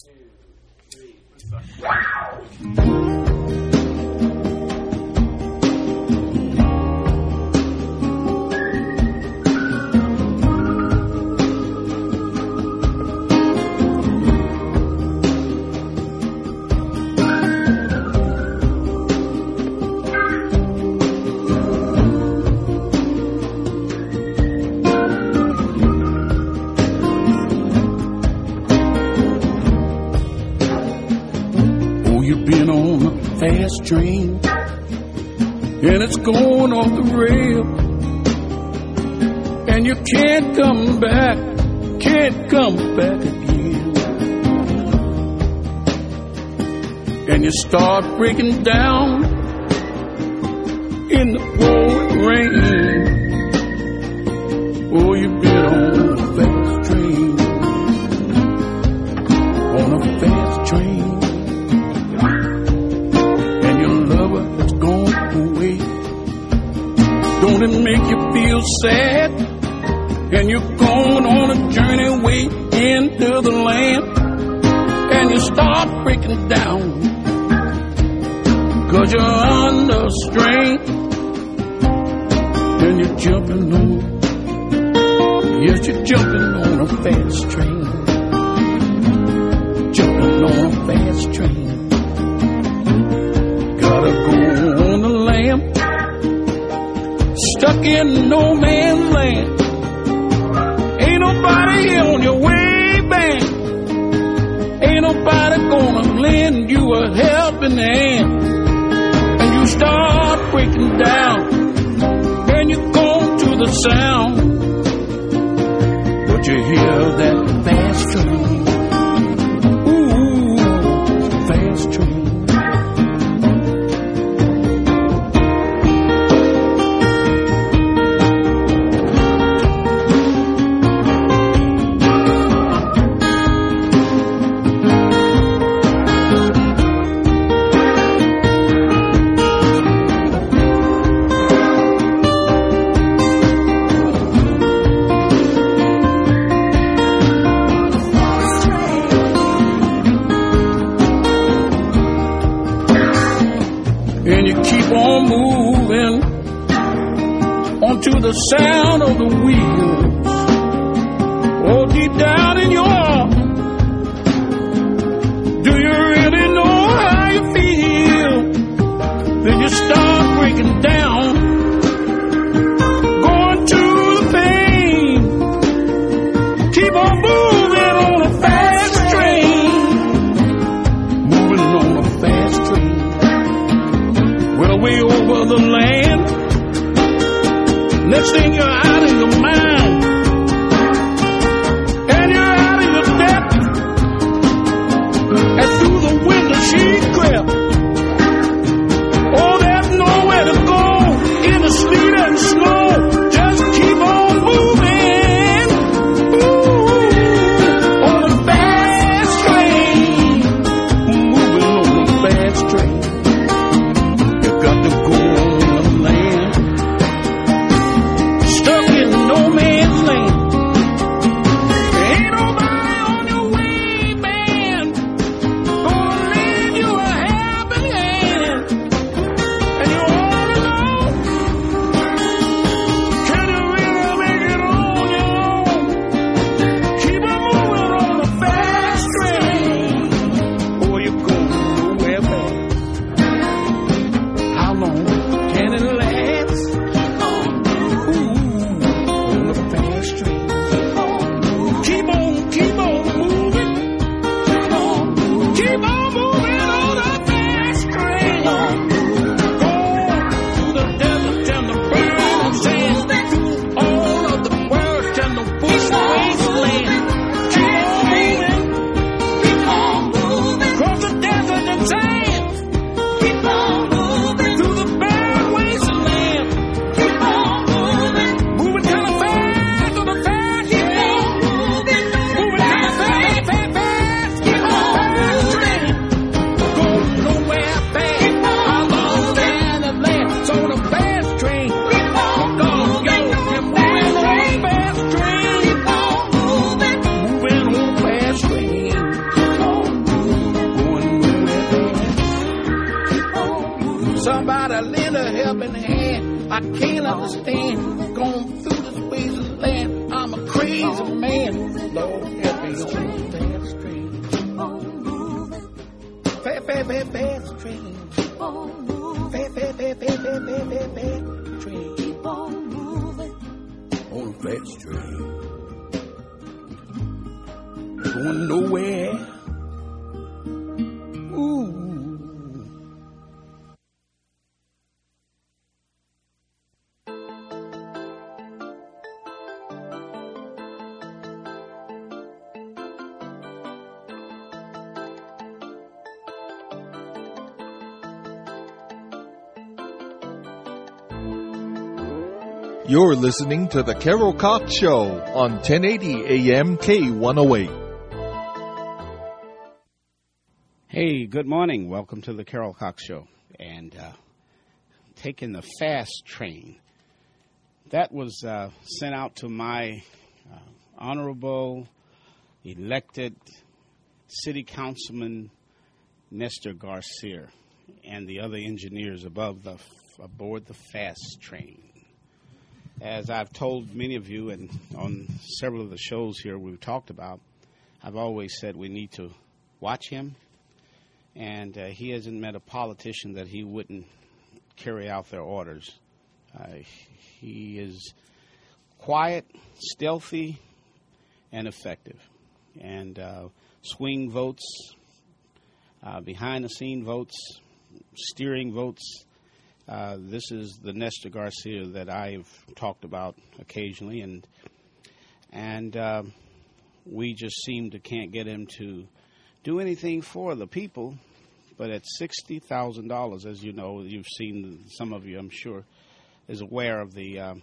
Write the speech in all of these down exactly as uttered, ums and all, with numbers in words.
Fast train, and it's going off the rail, and you can't come back, can't come back again, and you start breaking down in the pouring rain. Oh, you've been on a fast train, on a fast train. Don't it make you feel sad? And you're going on a journey way into the land, and you start breaking down, cause you're under strain, and you're jumping on, yes, you're jumping on a fast train, jumping on a fast train. Gotta go on the lamb, stuck in no man's land. Ain't nobody on your way back. Ain't nobody gonna lend you a helping hand. And you start breaking down, and you go to the sound, but you hear that fast train. Ooh, fast train. To the sound of the wheels, oh, deep down in your heart, do you really know how you feel? Then you start breaking down, going to the pain. Keep on moving on a fast train, moving on a fast train. Well, way over the land. Next thing you're out of your mind, understand. Going through this ways of land. I'm a crazy man. Lord, help me on the fast train. Fast, fast, fast, fast train. Fast, fast, fast, fast, fast, fast, fast train. Keep on moving. On the fast train. Going nowhere. Ooh. You're listening to The Carol Cox Show on ten eighty A M K one oh eight. Hey, good morning. Welcome to The Carol Cox Show. And uh, taking the fast train. That was uh, sent out to my uh, honorable elected city councilman, Nestor Garcia, and the other engineers above the aboard the fast train. As I've told many of you, and on several of the shows here we've talked about, I've always said we need to watch him, and uh, he hasn't met a politician that he wouldn't carry out their orders. Uh, he is quiet, stealthy, and effective, and uh, swing votes, uh, behind-the-scene votes, steering votes. Uh, this is the Nestor Garcia that I've talked about occasionally, and and uh, we just seem to can't get him to do anything for the people. But at sixty thousand dollars, as you know, you've seen, some of you, I'm sure, is aware of the uh,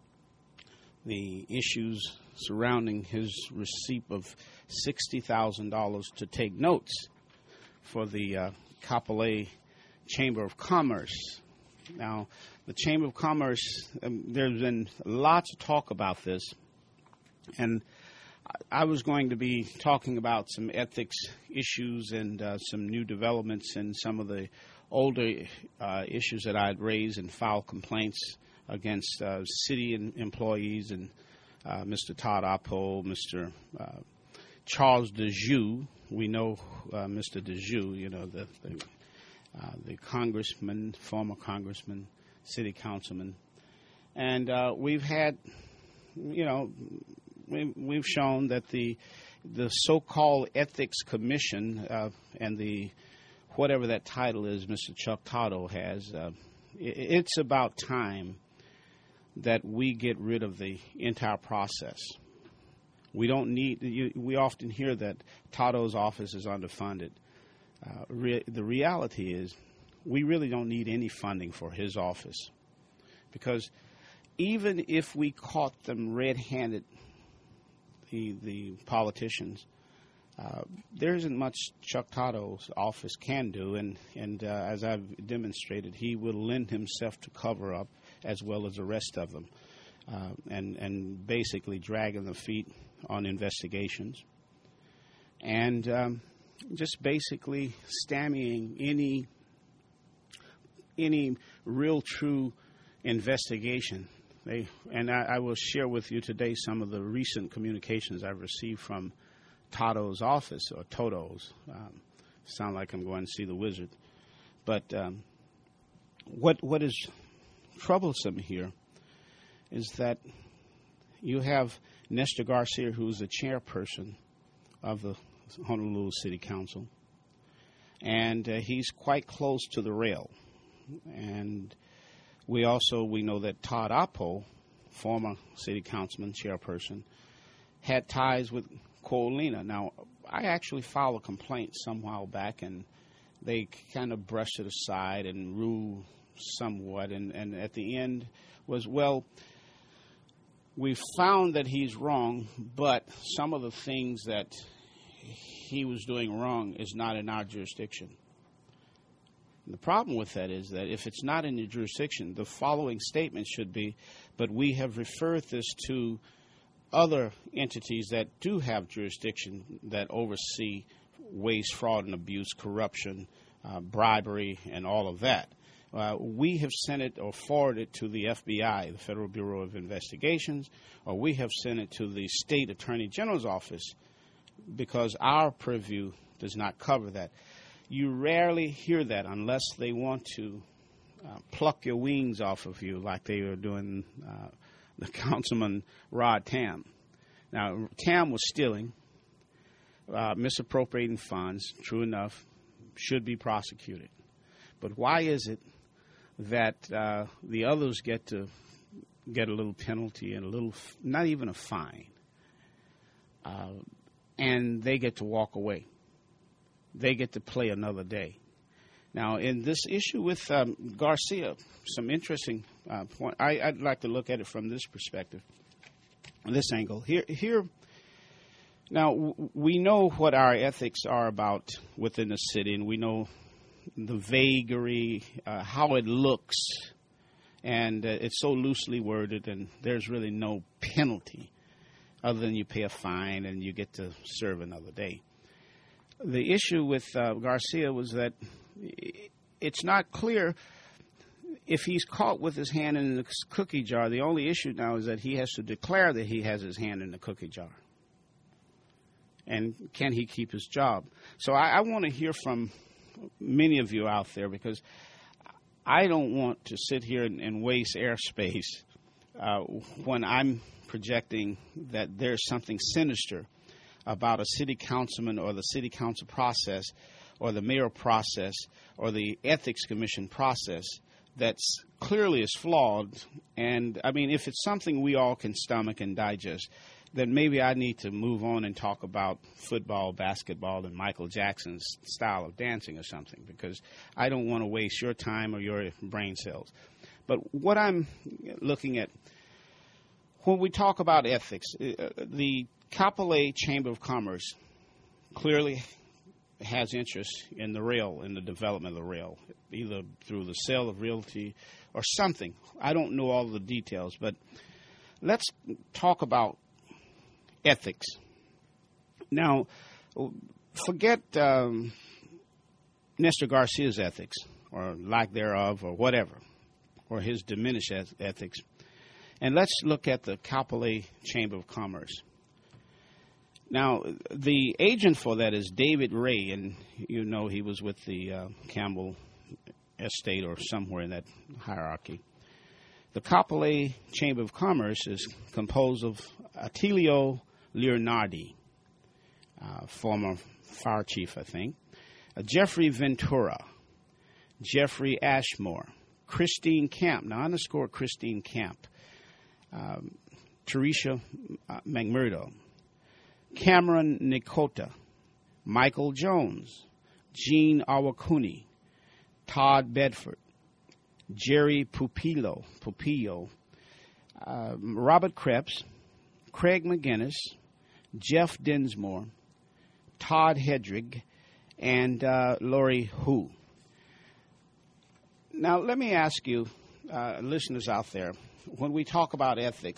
the issues surrounding his receipt of sixty thousand dollars to take notes for the uh, Kapolei Chamber of Commerce. Now, the Chamber of Commerce, um, there's been lots of talk about this, and I was going to be talking about some ethics issues and uh, some new developments in some of the older uh, issues that I had raised and filed complaints against uh, city in- employees and uh, Mister Todd Oppold, Mister Uh, Charles DeJoux. We know uh, Mister DeJoux, you know, the, the Uh, the congressman, former congressman, city councilman. And uh, we've had, you know, we, we've shown that the the so-called Ethics Commission uh, and the, whatever that title is Mister Chuck Toddo has, uh, it, it's about time that we get rid of the entire process. We don't need, you, we often hear that Toddo's office is underfunded. Uh, re- the reality is we really don't need any funding for his office, because even if we caught them red-handed, the the politicians, uh, there isn't much Chuck Toddo's office can do, and, and uh, as I've demonstrated, he will lend himself to cover up as well as the rest of them, uh, and, and basically dragging the feet on investigations. And um, just basically stymieing any any real true investigation. They, and I, I will share with you today some of the recent communications I've received from Toddo's office, or Toto's. Um, sound like I'm going to see the wizard. But um, what what is troublesome here is that you have Nestor Garcia, who's the chairperson of the Honolulu City Council, and uh, he's quite close to the rail. And we also, we know that Todd Oppold, former city councilman, chairperson, had ties with Coalina. Now, I actually filed a complaint some while back, and they kind of brushed it aside and ruled somewhat, and, and at the end was, well, we found that he's wrong, but some of the things that he was doing wrong is not in our jurisdiction. And the problem with that is that if it's not in your jurisdiction, the following statement should be, but we have referred this to other entities that do have jurisdiction that oversee waste, fraud, and abuse, corruption, uh, bribery, and all of that. Uh, we have sent it or forwarded it to the F B I, the Federal Bureau of Investigations, or we have sent it to the State Attorney General's office because our purview does not cover that. You rarely hear that unless they want to uh, pluck your wings off of you like they were doing uh, the Councilman Rod Tam. Now, Tam was stealing, uh, misappropriating funds, true enough, should be prosecuted. But why is it that uh, the others get to get a little penalty and a little, not even a fine, uh, and they get to walk away? They get to play another day. Now, in this issue with um, Garcia, some interesting uh, point. I, I'd like to look at it from this perspective, this angle. Here, here. Now, w- we know what our ethics are about within the city, and we know the vagary, uh, how it looks, and uh, it's so loosely worded, and there's really no penalty other than you pay a fine and you get to serve another day. The issue with uh, Garcia was that it's not clear if he's caught with his hand in the cookie jar. The only issue now is that he has to declare that he has his hand in the cookie jar. And can he keep his job? So I, I want to hear from many of you out there, because I don't want to sit here and, and waste airspace uh, when I'm projecting that there's something sinister about a city councilman or the city council process or the mayor process or the ethics commission process that's clearly is flawed. And, I mean, if it's something we all can stomach and digest, then maybe I need to move on and talk about football, basketball, and Michael Jackson's style of dancing or something, because I don't want to waste your time or your brain cells. But what I'm looking at, when we talk about ethics, uh, the Kapolei Chamber of Commerce clearly has interest in the rail, in the development of the rail, either through the sale of realty or something. I don't know all the details, but let's talk about ethics. Now, forget um, Nestor Garcia's ethics, or lack thereof, or whatever, or his diminished ethics, and let's look at the Kapolei Chamber of Commerce. Now, the agent for that is David Ray, and you know he was with the uh, Campbell estate or somewhere in that hierarchy. The Kapolei Chamber of Commerce is composed of Attilio Leonardi, uh, former fire chief, I think, uh, Jeffrey Ventura, Jeffrey Ashmore, Christine Camp, now underscore Christine Camp, um, Teresa uh, McMurdo, Cameron Nikota, Michael Jones, Gene Awakuni, Todd Bedford, Jerry Pupillo, Pupillo, uh, Robert Krebs, Craig McGinnis, Jeff Dinsmore, Todd Hedrick, and uh, Lori Hu. Now, let me ask you, uh, listeners out there, when we talk about ethics,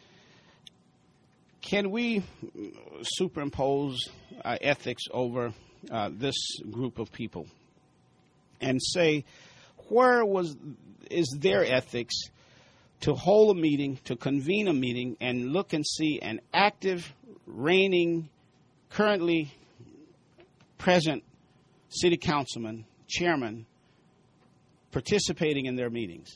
can we superimpose uh, ethics over uh, this group of people and say, where was is their ethics to hold a meeting, to convene a meeting, and look and see an active, reigning, currently present city councilman, chairman, participating in their meetings?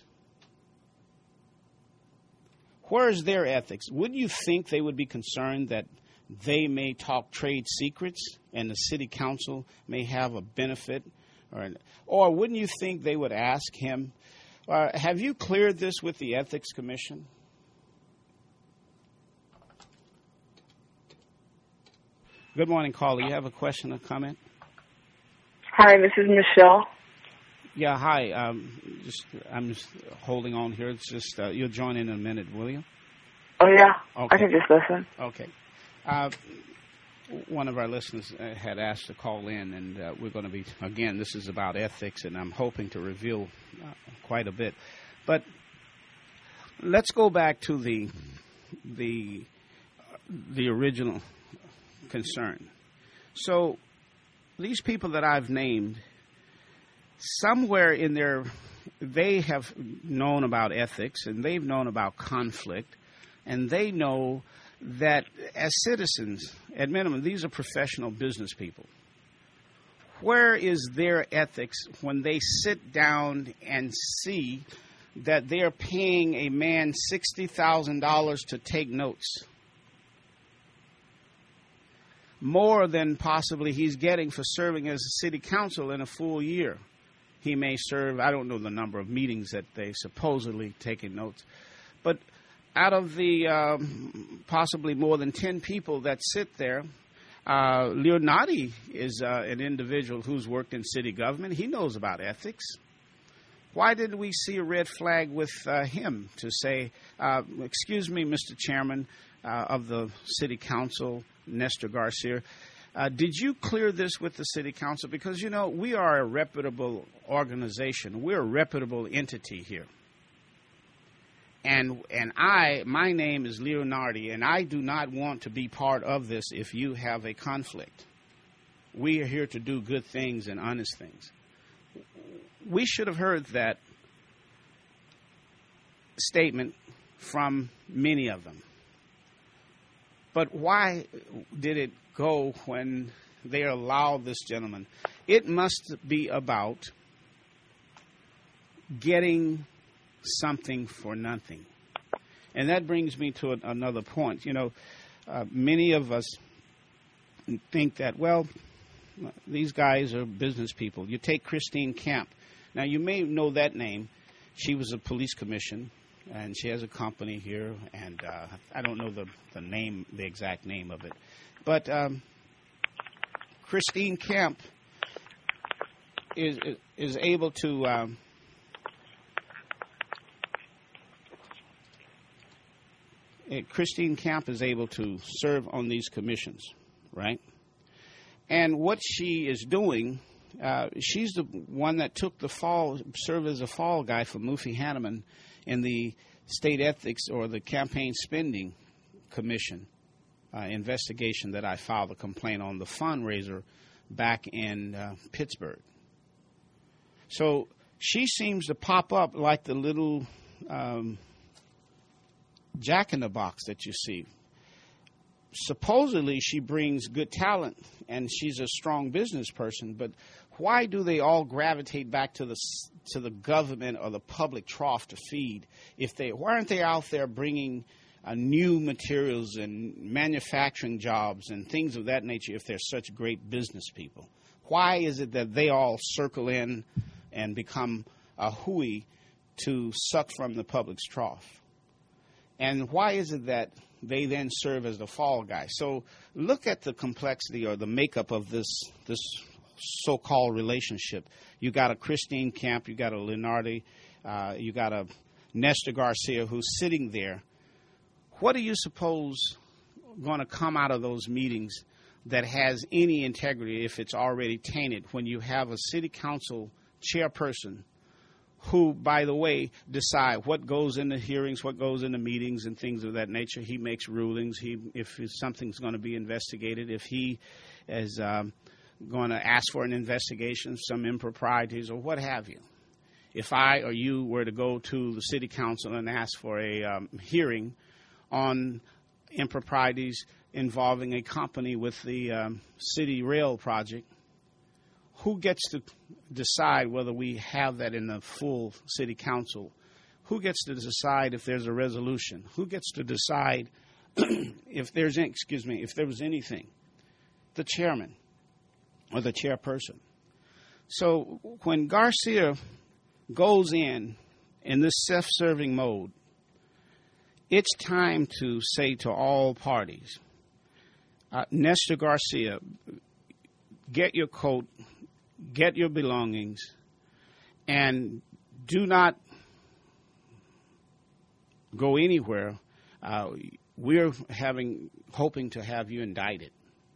Where is their ethics? Wouldn't you think they would be concerned that they may talk trade secrets and the city council may have a benefit? Or, or wouldn't you think they would ask him, uh, have you cleared this with the Ethics Commission? Good morning, caller. You have a question or comment? Hi, this is Michelle. Yeah, hi. Um, just I'm just holding on here. It's just uh, you'll join in, in a minute, will you? Oh yeah, okay. I can just listen. Okay. Uh, one of our listeners uh, had asked to call in, and uh, we're going to be again. This is about ethics, and I'm hoping to reveal uh, quite a bit. But let's go back to the the the original concern. So these people that I've named, somewhere in their they have known about ethics, and they've known about conflict, and they know that as citizens, at minimum, these are professional business people. Where is their ethics when they sit down and see that they're paying a man sixty thousand dollars to take notes? More than possibly he's getting for serving as a city council in a full year. He may serve, I don't know the number of meetings that they supposedly taking notes, but out of the um, possibly more than ten people that sit there, uh, Leonardi is uh, an individual who's worked in city government. He knows about ethics. Why didn't we see a red flag with uh, him to say, uh, excuse me, Mister Chairman uh, of the City Council, Nestor Garcia, uh, did you clear this with the City Council? Because, you know, we are a reputable organization. We're a reputable entity here. And and I, my name is Leonardi, and I do not want to be part of this if you have a conflict. We are here to do good things and honest things. We should have heard that statement from many of them. But why did it go when they allowed this gentleman? It must be about getting something for nothing. And that brings me to a, another point. You know, uh, many of us think that, well, these guys are business people. You take Christine Camp. Now, you may know that name. She was a police commission, and she has a company here, and uh, I don't know the, the name, the exact name of it. But um, Christine Camp is is able to um, Christine Camp is able to serve on these commissions, right? And what she is doing, uh, she's the one that took the fall, served as a fall guy for Mufi Hanneman in the state ethics or the campaign spending commission uh, investigation that I filed a complaint on, the fundraiser back in uh, Pittsburgh. So she seems to pop up like the little um, jack in the box that you see. Supposedly she brings good talent and she's a strong business person, but why do they all gravitate back to the to the government or the public trough to feed? If they why aren't they out there bringing uh, new materials and manufacturing jobs and things of that nature if they're such great business people? Why is it that they all circle in and become a hooey to suck from the public's trough? And why is it that they then serve as the fall guy? So look at the complexity or the makeup of this this so-called relationship. You got a Christine Camp, you got a Leonardi, uh, you got a Nestor Garcia who's sitting there. What do you suppose going to come out of those meetings that has any integrity if it's already tainted when you have a city council chairperson who, by the way, decide what goes into hearings, what goes into meetings and things of that nature? He makes rulings. He, if something's going to be investigated, if he is um, going to ask for an investigation, some improprieties or what have you. If I or you were to go to the city council and ask for a um, hearing on improprieties involving a company with the um, city rail project, who gets to decide whether we have that in the full city council? Who gets to decide if there's a resolution? Who gets to decide if there's, excuse me, if there was anything? The chairman or the chairperson. So when Garcia goes in in this self-serving mode, it's time to say to all parties, uh, Nestor Garcia, get your coat, get your belongings, and do not go anywhere. Uh, we're having hoping to have you indicted.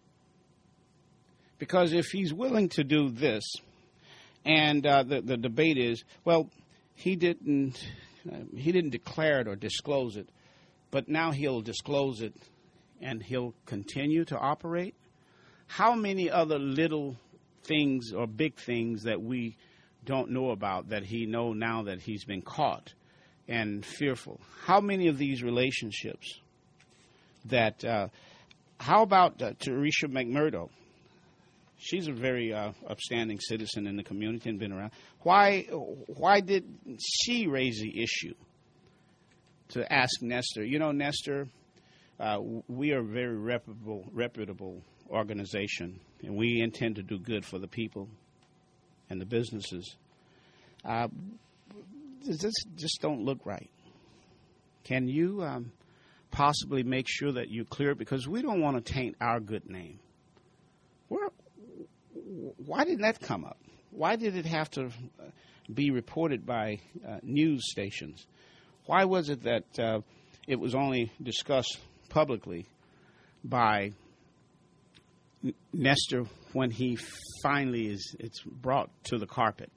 Because if he's willing to do this, and uh, the the debate is, well, he didn't uh, he didn't declare it or disclose it, but now he'll disclose it, and he'll continue to operate. How many other little things or big things that we don't know about that he know now that he's been caught and fearful? How many of these relationships that, uh, how about uh, Teresa McMurdo? She's a very uh, upstanding citizen in the community and been around. Why, why did she raise the issue to ask Nestor? You know, Nestor, uh, we are a very reputable, reputable organization, and we intend to do good for the people and the businesses. Uh, this just don't look right. Can you um, possibly make sure that you clear it? Because we don't want to taint our good name. Where, why didn't that come up? Why did it have to be reported by uh, news stations? Why was it that uh, it was only discussed publicly by Nestor when he finally is it's brought to the carpet?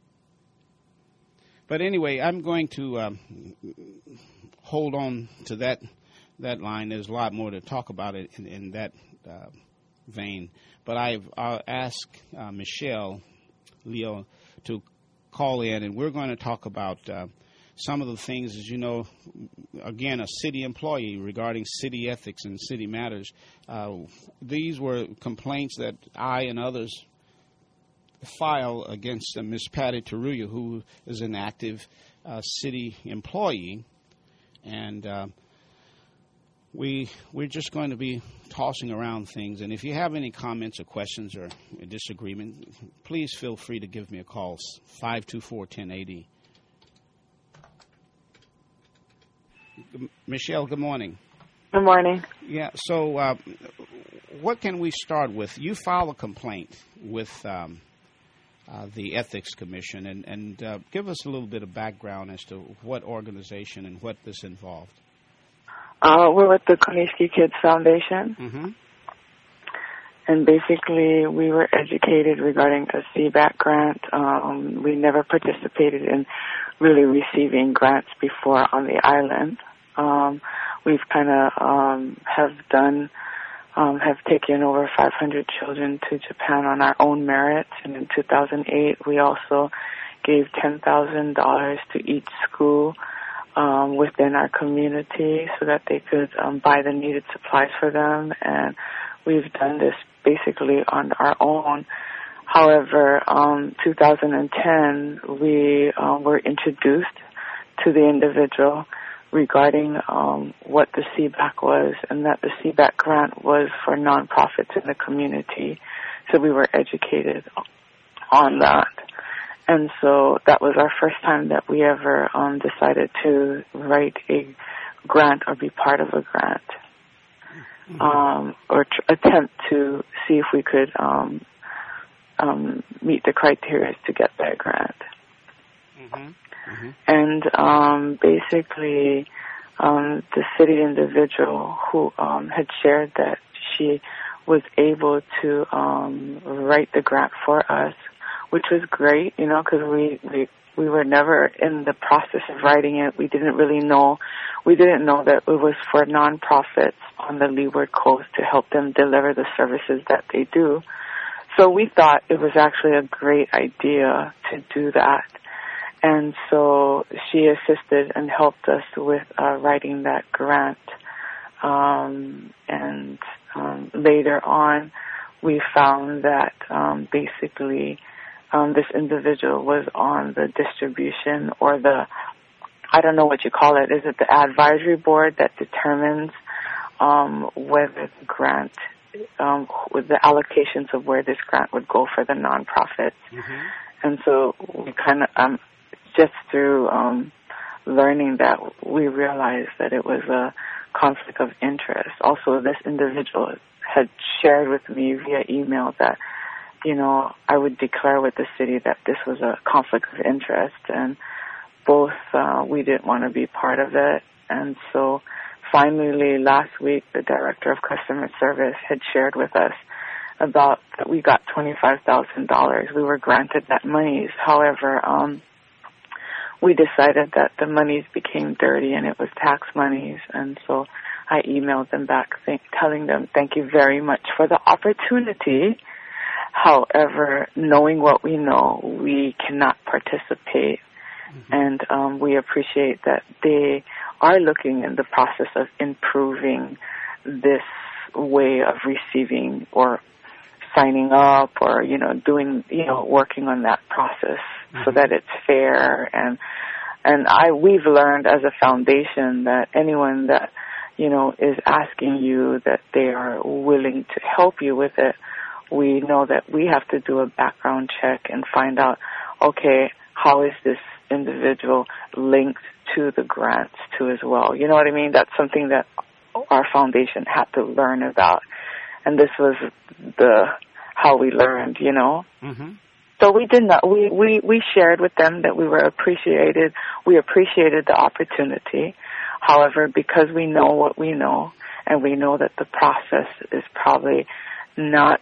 But anyway, I'm going to um, hold on to that that line. There's a lot more to talk about it in, in that uh, vein. But I've I'll ask uh, Michelle Leo to call in, and we're going to talk about uh, some of the things, as you know, again, a city employee regarding city ethics and city matters. Uh, these were complaints that I and others file against uh, Miz Patty Taruya, who is an active uh, city employee. And uh, we, we're just going to be tossing around things. And if you have any comments or questions or disagreement, please feel free to give me a call, five two four, one oh eight oh. Michelle, good morning. Good morning. Yeah, so uh, what can we start with? You file a complaint with um, uh, the Ethics Commission, and, and uh, give us a little bit of background as to what organization and what this involved. Uh, we're with the Koniski Kids Foundation, Mm-hmm. and basically we were educated regarding a C B A C grant. Um, we never participated in really receiving grants before on the island. Um, we've kind of um, have done, um, have taken over five hundred children to Japan on our own merit, and in two thousand eight we also gave ten thousand dollars to each school um, within our community so that they could um, buy the needed supplies for them, and we've done this basically on our own. However, um, two thousand ten, we um, were introduced to the individual regarding um, what the C B A C was, and that the C B A C grant was for nonprofits in the community. So we were educated on that. And so that was our first time that we ever um, decided to write a grant or be part of a grant, mm-hmm. um, or tr- attempt to see if we could um, um, meet the criteria to get that grant. Mm-hmm. Mm-hmm. And um, basically, um, the city individual who um, had shared that she was able to um, write the grant for us, which was great, you know, because we, we we were never in the process of writing it. We didn't really know. We didn't know that it was for nonprofits on the Leeward Coast to help them deliver the services that they do. So we thought it was actually a great idea to do that. And so she assisted and helped us with uh, writing that grant. Um, and um, later on, we found that um, basically um, this individual was on the distribution or the, I don't know what you call it, is it the advisory board that determines um, whether the grant, um, with the allocations of where this grant would go for the nonprofits. Mm-hmm. And so we kind of, um, just through um, learning that, we realized that it was a conflict of interest. Also, this individual had shared with me via email that, you know, I would declare with the city that this was a conflict of interest, and both uh, we didn't want to be part of it. And so finally last week, the director of customer service had shared with us about that we got twenty-five thousand dollars. We were granted that monies. However, um, we decided that the monies became dirty and it was tax monies. And so I emailed them back thank, telling them thank you very much for the opportunity. However, knowing what we know, we cannot participate. Mm-hmm. And um, we appreciate that they are looking in the process of improving this way of receiving or signing up or, you know, doing, you know, working on that process mm-hmm. so that it's fair. And and I we've learned as a foundation that anyone that, you know, is asking you that they are willing to help you with it, we know that we have to do a background check and find out, okay, how is this individual linked to the grants too as well? You know what I mean? That's something that our foundation had to learn about. And this was the how we learned, you know. Mm-hmm. So we did not. We, we, we shared with them that we were appreciated. We appreciated the opportunity. However, because we know what we know, and we know that the process is probably not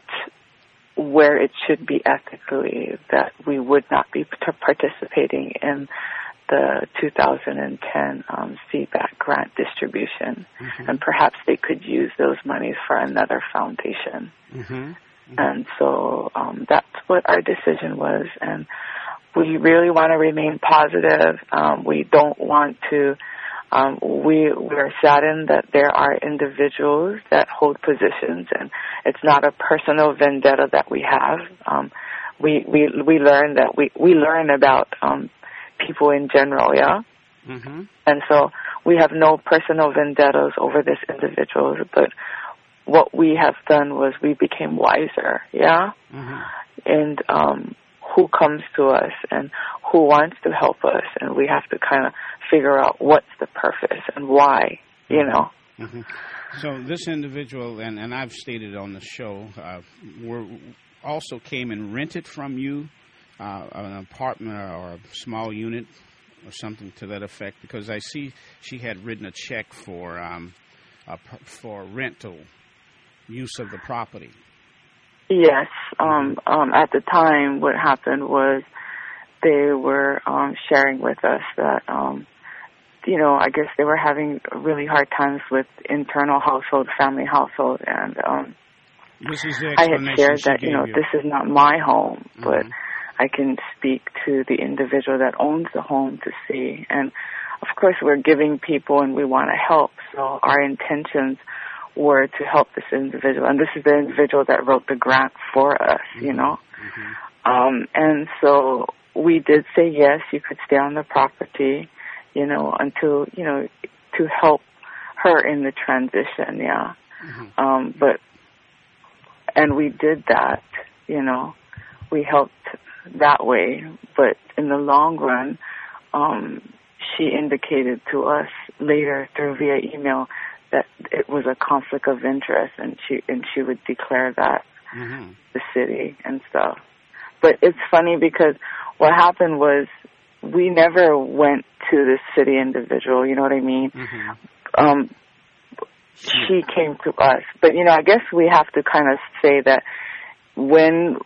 where it should be ethically, that we would not be participating in the two thousand ten um, C BAC grant distribution, mm-hmm. and perhaps they could use those monies for another foundation. Mm-hmm. Mm-hmm. And so um, that's what our decision was, and we really want to remain positive. Um, we don't want to. Um, we we're saddened that there are individuals that hold positions, and it's not a personal vendetta that we have. Um, we we we learn that we we learn about. Um, people in general, yeah? Mm-hmm. And so we have no personal vendettas over this individuals, but what we have done was we became wiser, yeah? Mm-hmm. And um, who comes to us and who wants to help us, and we have to kind of figure out what's the purpose and why, you know? Mm-hmm. So this individual, and, and I've stated on the show, uh, were also came and rented from you Uh, an apartment or a small unit or something to that effect, because I see she had written a check for um, uh, for rental use of the property. Yes. Um, um, at the time, what happened was they were um, sharing with us that, um, you know, I guess they were having really hard times with internal household, family household, and um, this is the I had shared that, you know, you. this is not my home, mm-hmm. but I can speak to the individual that owns the home to see. And, of course, we're giving people and we want to help. So our intentions were to help this individual. And this is the individual that wrote the grant for us, mm-hmm. you know. Mm-hmm. Um, and so we did say, yes, you could stay on the property, you know, until, you know, to help her in the transition, yeah. Mm-hmm. Um, but, and we did that, you know. We helped that way, but in the long run, um, she indicated to us later through via email that it was a conflict of interest, and she and she would declare that mm-hmm. the city and stuff. But it's funny because what happened was we never went to the city individual. You know what I mean? Mm-hmm. Um, she came to us, but you know, I guess we have to kind of say that when.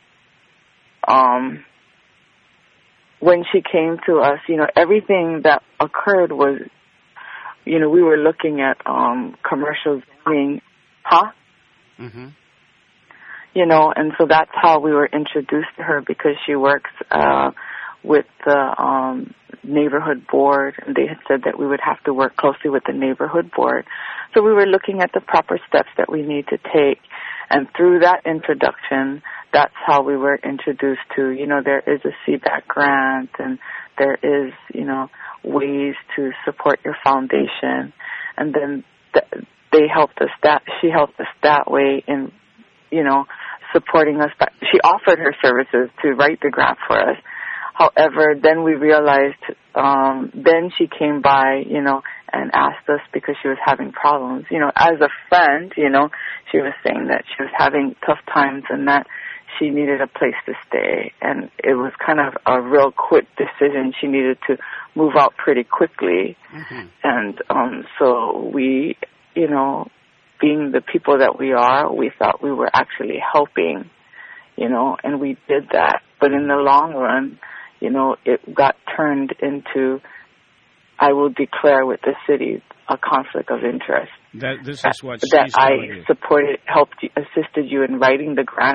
Um, when she came to us, you know, everything that occurred was, you know, we were looking at um, commercials being, huh? Mm-hmm. You know, and so that's how we were introduced to her, because she works uh, with the um, neighborhood board, and they had said that we would have to work closely with the neighborhood board. So we were looking at the proper steps that we need to take, and through that introduction, that's how we were introduced to, you know, there is a C BAC grant, and there is, you know, ways to support your foundation. And then th- they helped us that, she helped us that way in, you know, supporting us. But she offered her services to write the grant for us. However, then we realized, um, then she came by, you know, and asked us because she was having problems. You know, as a friend, you know, she was saying that she was having tough times and that she needed a place to stay. And it was kind of a real quick decision. She needed to move out pretty quickly. Mm-hmm. And um, so we, you know, being the people that we are, we thought we were actually helping, you know, and we did that. But in the long run, you know, it got turned into, I will declare with the city a conflict of interest. That this is what that I you. supported, helped, you, assisted you in writing the grant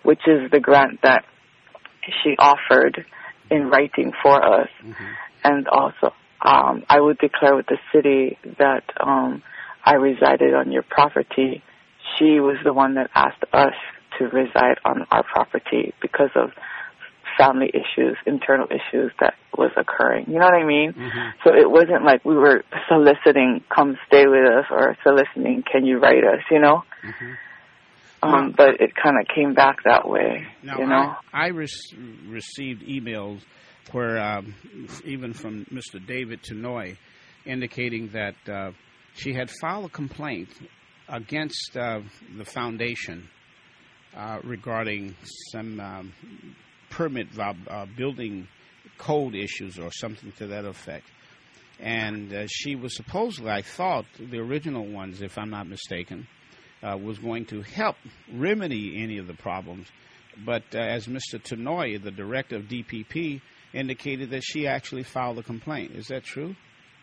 which is the grant that she offered in writing for us. Mm-hmm. And also, um, I would declare with the city that um, I resided on your property. She was the one that asked us to reside on our property because of family issues, internal issues that was occurring. You know what I mean? Mm-hmm. So it wasn't like we were soliciting, come stay with us, or soliciting, can you write us, you know? Mm-hmm. Um, now, but it kind of came back that way, now you know? I, I re- received emails where, um, even from Mister David Tenoy, indicating that uh, she had filed a complaint against uh, the foundation uh, regarding some um, permit uh, building code issues or something to that effect. And uh, she was supposedly, I thought, the original ones, if I'm not mistaken, uh, was going to help remedy any of the problems. But uh, as Mister Tenoy, the director of D P P, indicated that she actually filed a complaint. Is that true?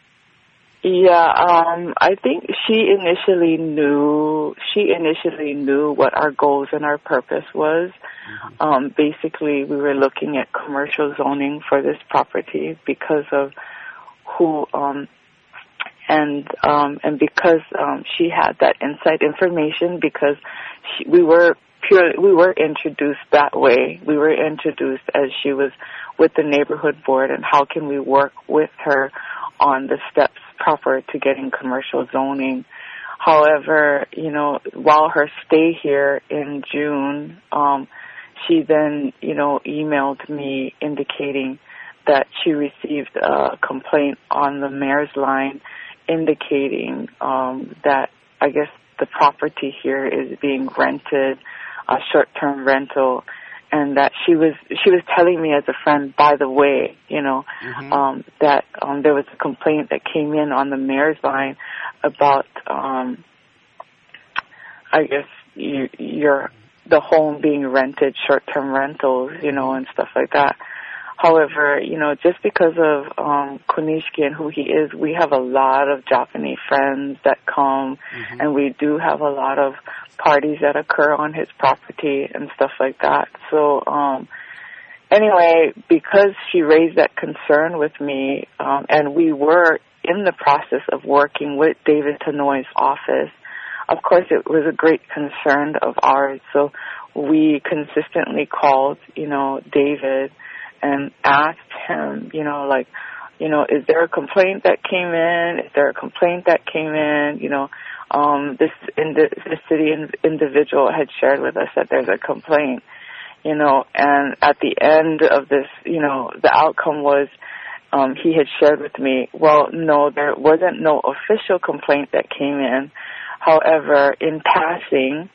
Yeah, um, I think she initially knew, she initially knew what our goals and our purpose was. Mm-hmm. Um, basically, we were looking at commercial zoning for this property because of who, um, and, um, and because, um, she had that inside information because she, we were purely, we were introduced that way. We were introduced as she was with the neighborhood board and how can we work with her on the steps proper to getting commercial zoning. However, you know, while her stay here in June, um, she then, you know, emailed me indicating that she received a complaint on the mayor's line indicating um, that I guess the property here is being rented, a short-term rental, and that she was she was telling me as a friend, by the way, you know, mm-hmm. um, that um, there was a complaint that came in on the mayor's line about, um, I guess, you, your the home being rented, short-term rentals, you know, and stuff like that. However, you know, just because of um, Kunishiki and who he is, we have a lot of Japanese friends that come, mm-hmm. and we do have a lot of parties that occur on his property and stuff like that. So, um, anyway, because she raised that concern with me, um, and we were in the process of working with David Tenoy's office, of course it was a great concern of ours. So we consistently called, you know, David and asked him, you know, like, you know, is there a complaint that came in? Is there a complaint that came in? You know, um, this in the, the city in, individual had shared with us that there's a complaint, you know, and at the end of this, you know, the outcome was um, he had shared with me, well, no, there wasn't no official complaint that came in. However, in passing,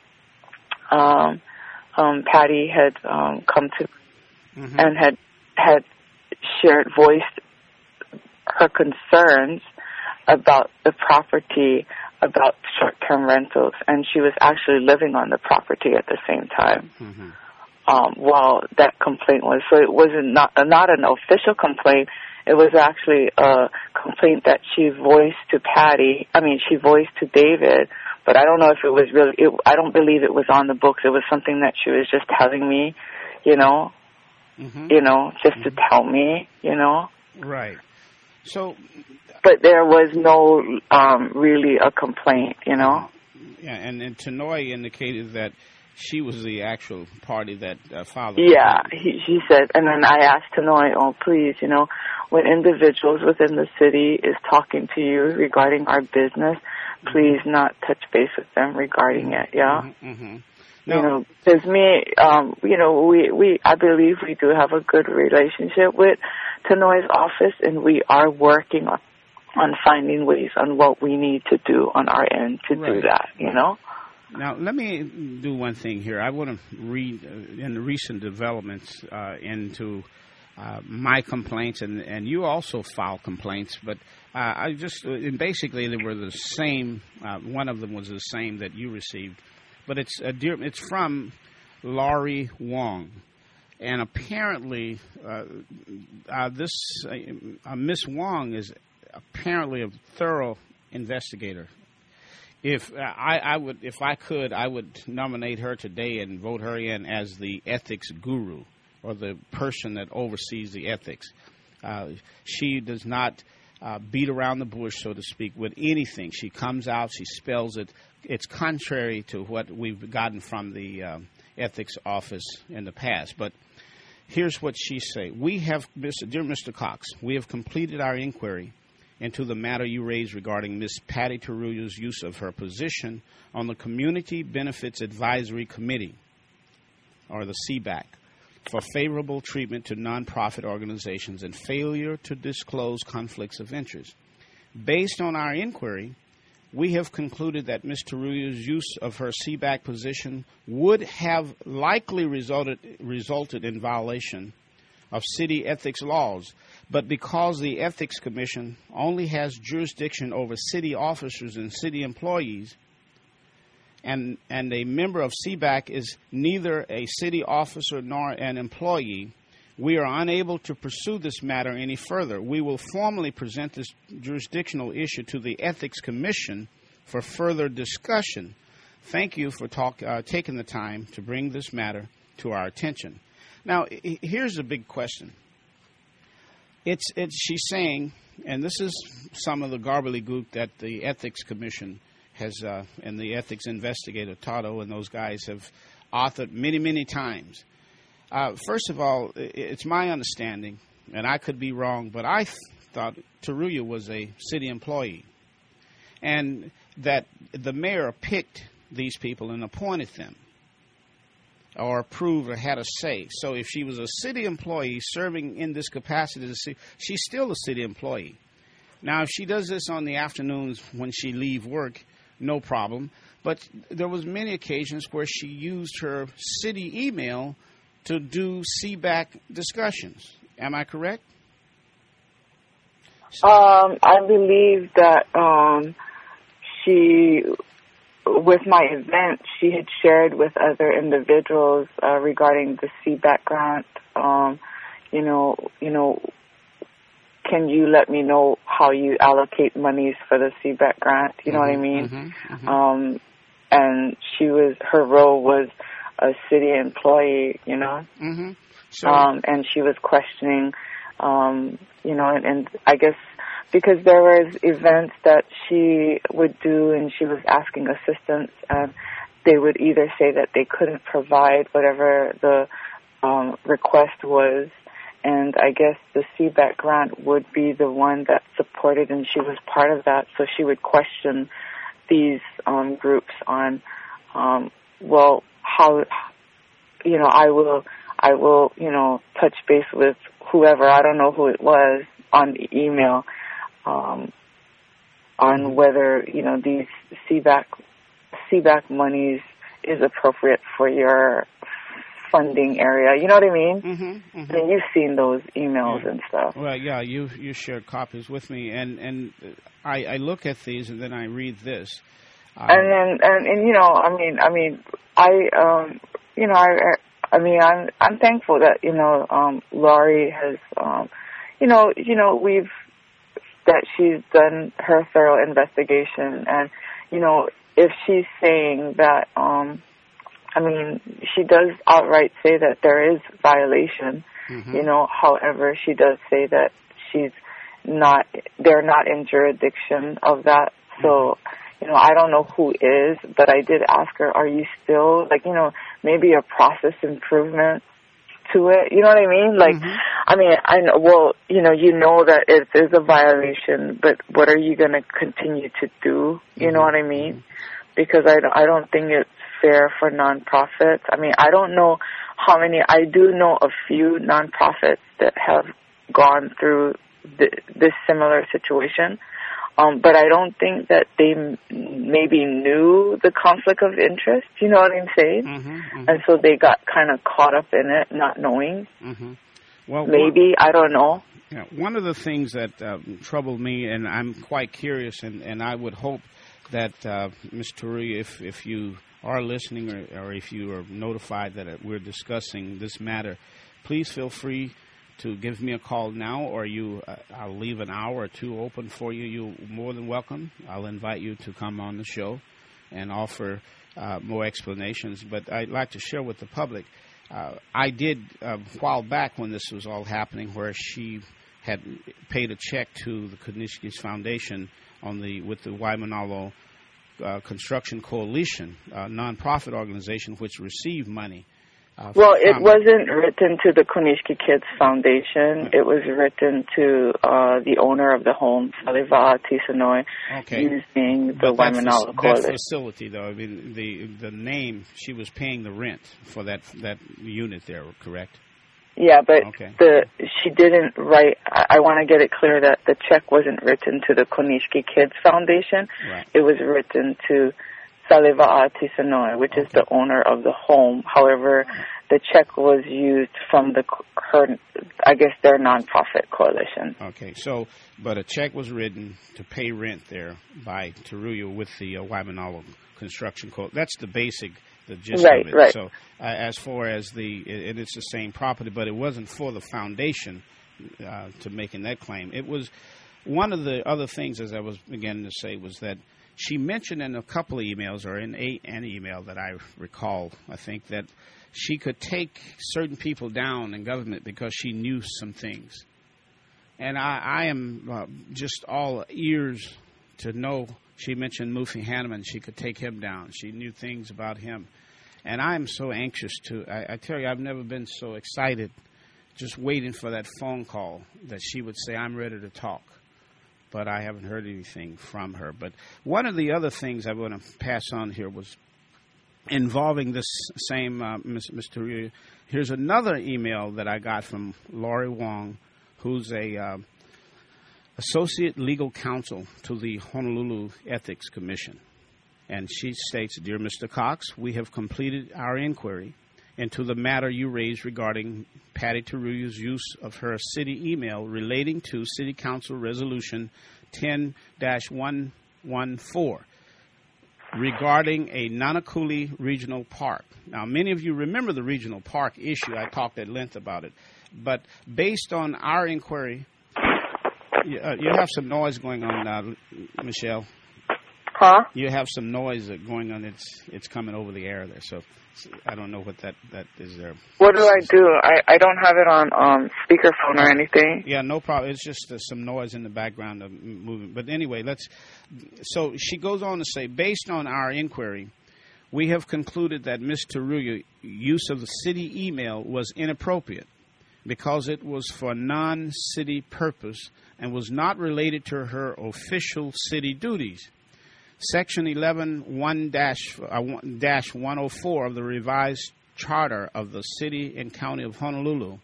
um, um, Patty had um, come to mm-hmm. and had had shared, voiced her concerns about the property, about short-term rentals, and she was actually living on the property at the same time mm-hmm. um, while that complaint was. So it wasn't not, not an official complaint. It was actually a complaint that she voiced to Patty. I mean, she voiced to David, but I don't know if it was really, it, I don't believe it was on the books. It was something that she was just telling me, you know, mm-hmm. you know, just mm-hmm. to tell me, you know. Right. So. But there was no um, really a complaint, you know. Yeah, and, and Tenoy indicated that she was the actual party that uh, filed. Yeah, he, he said, and then I asked Tenoy, oh, please, you know, when individuals within the city is talking to you regarding our business, please mm-hmm. not touch base with them regarding it, yeah? Mm-hmm, mm-hmm. No. You know, because me, um, you know, we, we, I believe we do have a good relationship with Tenoy's office, and we are working on, on finding ways on what we need to do on our end to right. do that, you know? Now, let me do one thing here. I want to read uh, in the recent developments uh, into uh, my complaints, and, and you also filed complaints, but uh, I just, and basically they were the same, uh, one of them was the same that you received, but it's a dear, it's from Laurie Wong, and apparently uh, uh, this, uh, Miss Wong is apparently a thorough investigator. if uh, I, I would, if I could, I would nominate her today and vote her in as the ethics guru, or the person that oversees the ethics. Uh, she does not uh, beat around the bush, so to speak, with anything. She comes out, she spells it. It's contrary to what we've gotten from the um, ethics office in the past. But here's what she say. We have, Mister Dear Mister Cox, we have completed our inquiry into the matter you raised regarding Miz Patty Tarullo's use of her position on the Community Benefits Advisory Committee, or the C B A C, for favorable treatment to nonprofit organizations and failure to disclose conflicts of interest. Based on our inquiry, we have concluded that Miz Tarullo's use of her C B A C position would have likely resulted resulted in violation of city ethics laws, but because the Ethics Commission only has jurisdiction over city officers and city employees, and and a member of C B A C is neither a city officer nor an employee, we are unable to pursue this matter any further. We will formally present this jurisdictional issue to the Ethics Commission for further discussion. Thank you for talk, uh, taking the time to bring this matter to our attention. Now, here's a big question. It's, it's she's saying, and this is some of the gobbledygook that the Ethics Commission has, uh, and the ethics investigator, Toto, and those guys have authored many, many times. Uh, first of all, it's my understanding, and I could be wrong, but I th- thought Tarullo was a city employee, and that the mayor picked these people and appointed them, or approved or had a say. So if she was a city employee serving in this capacity, she's still a city employee. Now, if she does this on the afternoons when she leave work, no problem. But there was many occasions where she used her city email to do C B A C discussions. Am I correct? Um, I believe that um, she, with my event, she had shared with other individuals uh, regarding the C B A C grant. Um, you know, you know, can you let me know how you allocate monies for the C B A C grant? You know mm-hmm, what I mean? Mm-hmm, mm-hmm. Um, and she was, her role was a city employee, you know, mm-hmm. so, um, and she was questioning, um, you know, and, and I guess because there was events that she would do and she was asking assistance, and they would either say that they couldn't provide whatever the um, request was, and I guess the C B A C grant would be the one that supported, and she was part of that, so she would question these um, groups on, um, well, how, you know, I will, I will, you know, touch base with whoever, I don't know who it was, on the email, um, on whether, you know, these C B A C, C B A C monies is appropriate for your funding area. You know what I mean? Mm-hmm, mm-hmm. I mean, you've seen those emails yeah. and stuff. Well, yeah, you you shared copies with me, and and I, I look at these and then I read this. Um, and then and, and you know, I mean, I mean, I um, you know, I I mean, I'm I'm thankful that you know, um, Laurie has, um, you know, you know, we've that she's done her thorough investigation, and you know, if she's saying that. Um, I mean, she does outright say that there is violation, mm-hmm. you know, however, she does say that she's not, they're not in jurisdiction of that. So, mm-hmm. you know, I don't know who is, but I did ask her, are you still, like, you know, maybe a process improvement to it? You know what I mean? Like, mm-hmm. I mean, I know, well, you know, you know that it is a violation, but what are you going to continue to do? You mm-hmm. know what I mean? Because I, I don't think it's fair for nonprofits. I mean, I don't know how many. I do know a few nonprofits that have gone through th- this similar situation, um, but I don't think that they m- maybe knew the conflict of interest. You know what I'm saying? Mm-hmm, mm-hmm. And so they got kind of caught up in it, not knowing. Mm-hmm. Well, maybe one, I don't know. Yeah, one of the things that uh, troubled me, and I'm quite curious, and, and I would hope that uh, Miz Tarullo, if if you are listening, or, or if you are notified that we're discussing this matter, please feel free to give me a call now, or you, uh, I'll leave an hour or two open for you. You're more than welcome. I'll invite you to come on the show and offer uh, more explanations. But I'd like to share with the public. Uh, I did uh, a while back when this was all happening, where she had paid a check to the Kuniskis Foundation on the with the Waimanalo uh, Construction Coalition, a nonprofit organization which received money. Uh, well, it wasn't written to the Kuniski Kids Foundation. It was written to uh, the owner of the home, Saliva Tisanoi, okay. using the Waimanalo Coalition. That facility, though, I mean, the the name, she was paying the rent for that that unit there, correct? Yeah, but okay. the she didn't write. I, I want to get it clear that the check wasn't written to the Kuniski Kids Foundation. Right. It was written to Saliva Tisanoi, which okay. is the owner of the home. However, the check was used from the her, I guess, their nonprofit coalition. Okay, so but a check was written to pay rent there by Taruya with the uh, Waimanalo Construction Code. That's the basic, the gist right, of it. Right. So uh, as far as the, it, it's the same property, but it wasn't for the foundation uh, to making that claim. It was one of the other things, as I was beginning to say, was that she mentioned in a couple of emails, or in a, an email that I recall, I think, that she could take certain people down in government because she knew some things. And I, I am uh, just all ears to know. She mentioned Mufi Hanneman. She could take him down. She knew things about him. And I'm so anxious to, I, I tell you, I've never been so excited just waiting for that phone call that she would say, I'm ready to talk. But I haven't heard anything from her. But one of the other things I want to pass on here was involving this same uh, Mister Taruya. Here's another email that I got from Laurie Wong, who's a uh, associate legal counsel to the Honolulu Ethics Commission. And she states, Dear Mister Cox, we have completed our inquiry into the matter you raised regarding Patty Taruya's use of her city email relating to City Council Resolution ten dash one one four regarding a Nanakuli Regional Park. Now, many of you remember the regional park issue. I talked at length about it. But based on our inquiry, you, uh, you have some noise going on, uh, Michelle. Huh? You have some noise going on. It's it's coming over the air there. So I don't know what that, that is there. What do I do? I, I don't have it on um, speakerphone or anything. Yeah, no problem. It's just uh, some noise in the background of moving. But anyway, let's. So she goes on to say, based on our inquiry, we have concluded that Miz Taruya's use of the city email was inappropriate because it was for a non-city purpose and was not related to her official city duties. Section eleven one dash one oh four of the revised charter of the City and County of Honolulu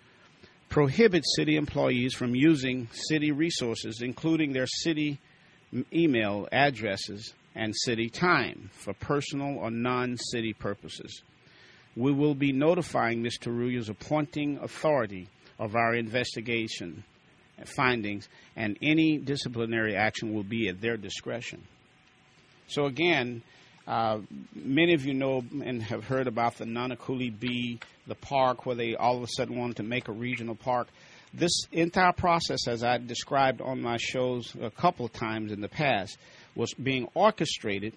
prohibits city employees from using city resources, including their city email addresses and city time, for personal or non-city purposes. We will be notifying Miz Taruya's appointing authority of our investigation findings, and any disciplinary action will be at their discretion. So again, uh, many of you know and have heard about the Nanakuli B, the park where they all of a sudden wanted to make a regional park. This entire process, as I described on my shows a couple of times in the past, was being orchestrated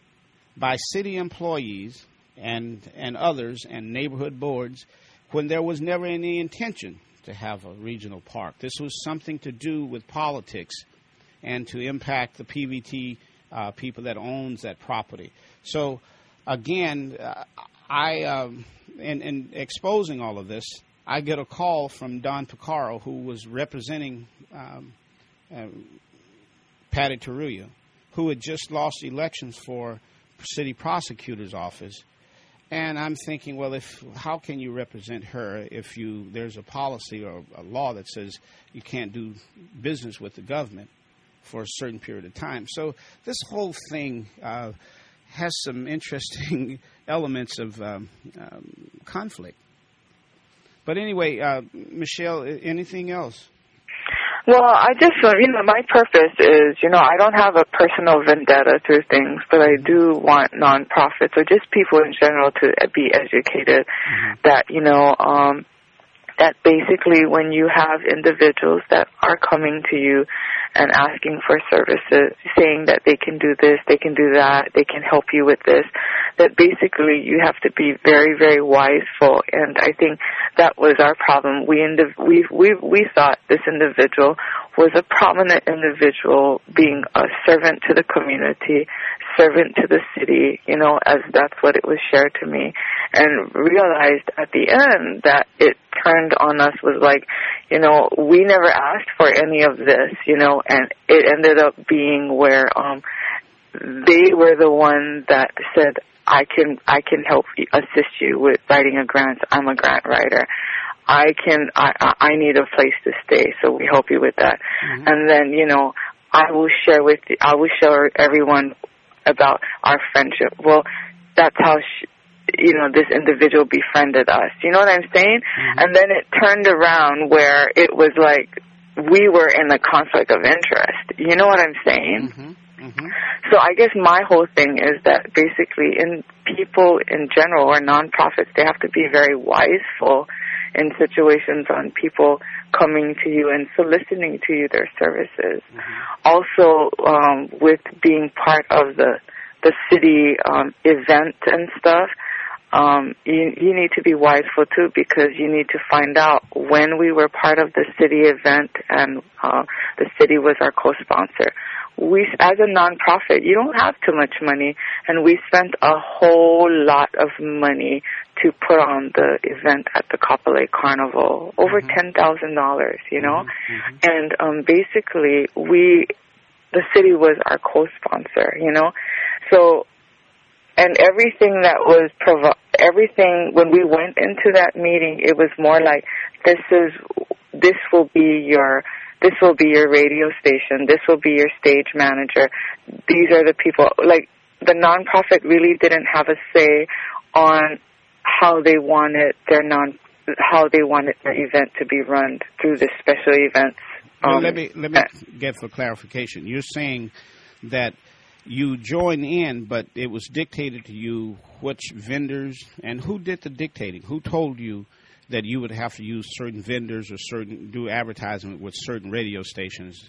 by city employees and, and others and neighborhood boards when there was never any intention to have a regional park. This was something to do with politics and to impact the P V T Uh, people that owns that property. So, again, uh, I, um, in, in exposing all of this, I get a call from Don Picaro, who was representing um, uh, Patty Taruya, who had just lost elections for city prosecutor's office. And I'm thinking, well, if how can you represent her if you there's a policy or a law that says you can't do business with the government for a certain period of time? So this whole thing uh, has some interesting elements of um, um, conflict. But anyway, uh, Michelle, anything else? Well, I just, you know, my purpose is, you know, I don't have a personal vendetta through things, but I do want nonprofits or just people in general to be educated mm-hmm. that, you know, um, that basically when you have individuals that are coming to you and asking for services, saying that they can do this, they can do that, they can help you with this, that basically you have to be very, very wiseful. And I think that was our problem. We indiv- we we we thought this individual was a prominent individual, being a servant to the community, servant to the city, you know, as that's what it was shared to me, and realized at the end that it turned on us was like, you know, we never asked for any of this, you know, and it ended up being where um they were the one that said, I can I can help you, assist you with writing a grant. I'm a grant writer. I can I I need a place to stay, so we help you with that. Mm-hmm. And then, you know, I will share with you, I will share everyone about our friendship. Well, that's how she, you know, this individual befriended us. You know what I'm saying? Mm-hmm. And then it turned around where it was like we were in a conflict of interest. You know what I'm saying? Mm-hmm. Mm-hmm. So I guess my whole thing is that basically in people in general or nonprofits, they have to be very wiseful in situations on people coming to you and soliciting to you their services. Mm-hmm. Also, um, with being part of the the city um, event and stuff, um, you, you need to be wiseful too, because you need to find out when we were part of the city event and uh, the city was our co-sponsor. We, as a nonprofit, you don't have too much money, and we spent a whole lot of money to put on the event at the Kapolei Carnival, over mm-hmm. ten thousand dollars, you know? Mm-hmm. And um, basically, we, the city was our co-sponsor, you know? So, and everything that was, provi- everything, when we went into that meeting, it was more like, this is, this will be your, this will be your radio station, this will be your stage manager, these are the people, like, the nonprofit really didn't have a say on how they wanted their non, how they wanted their event to be run through the special events. Um, well, let me, let me get for clarification. You're saying that you joined in, but it was dictated to you which vendors, and who did the dictating? Who told you that you would have to use certain vendors or certain do advertisement with certain radio stations?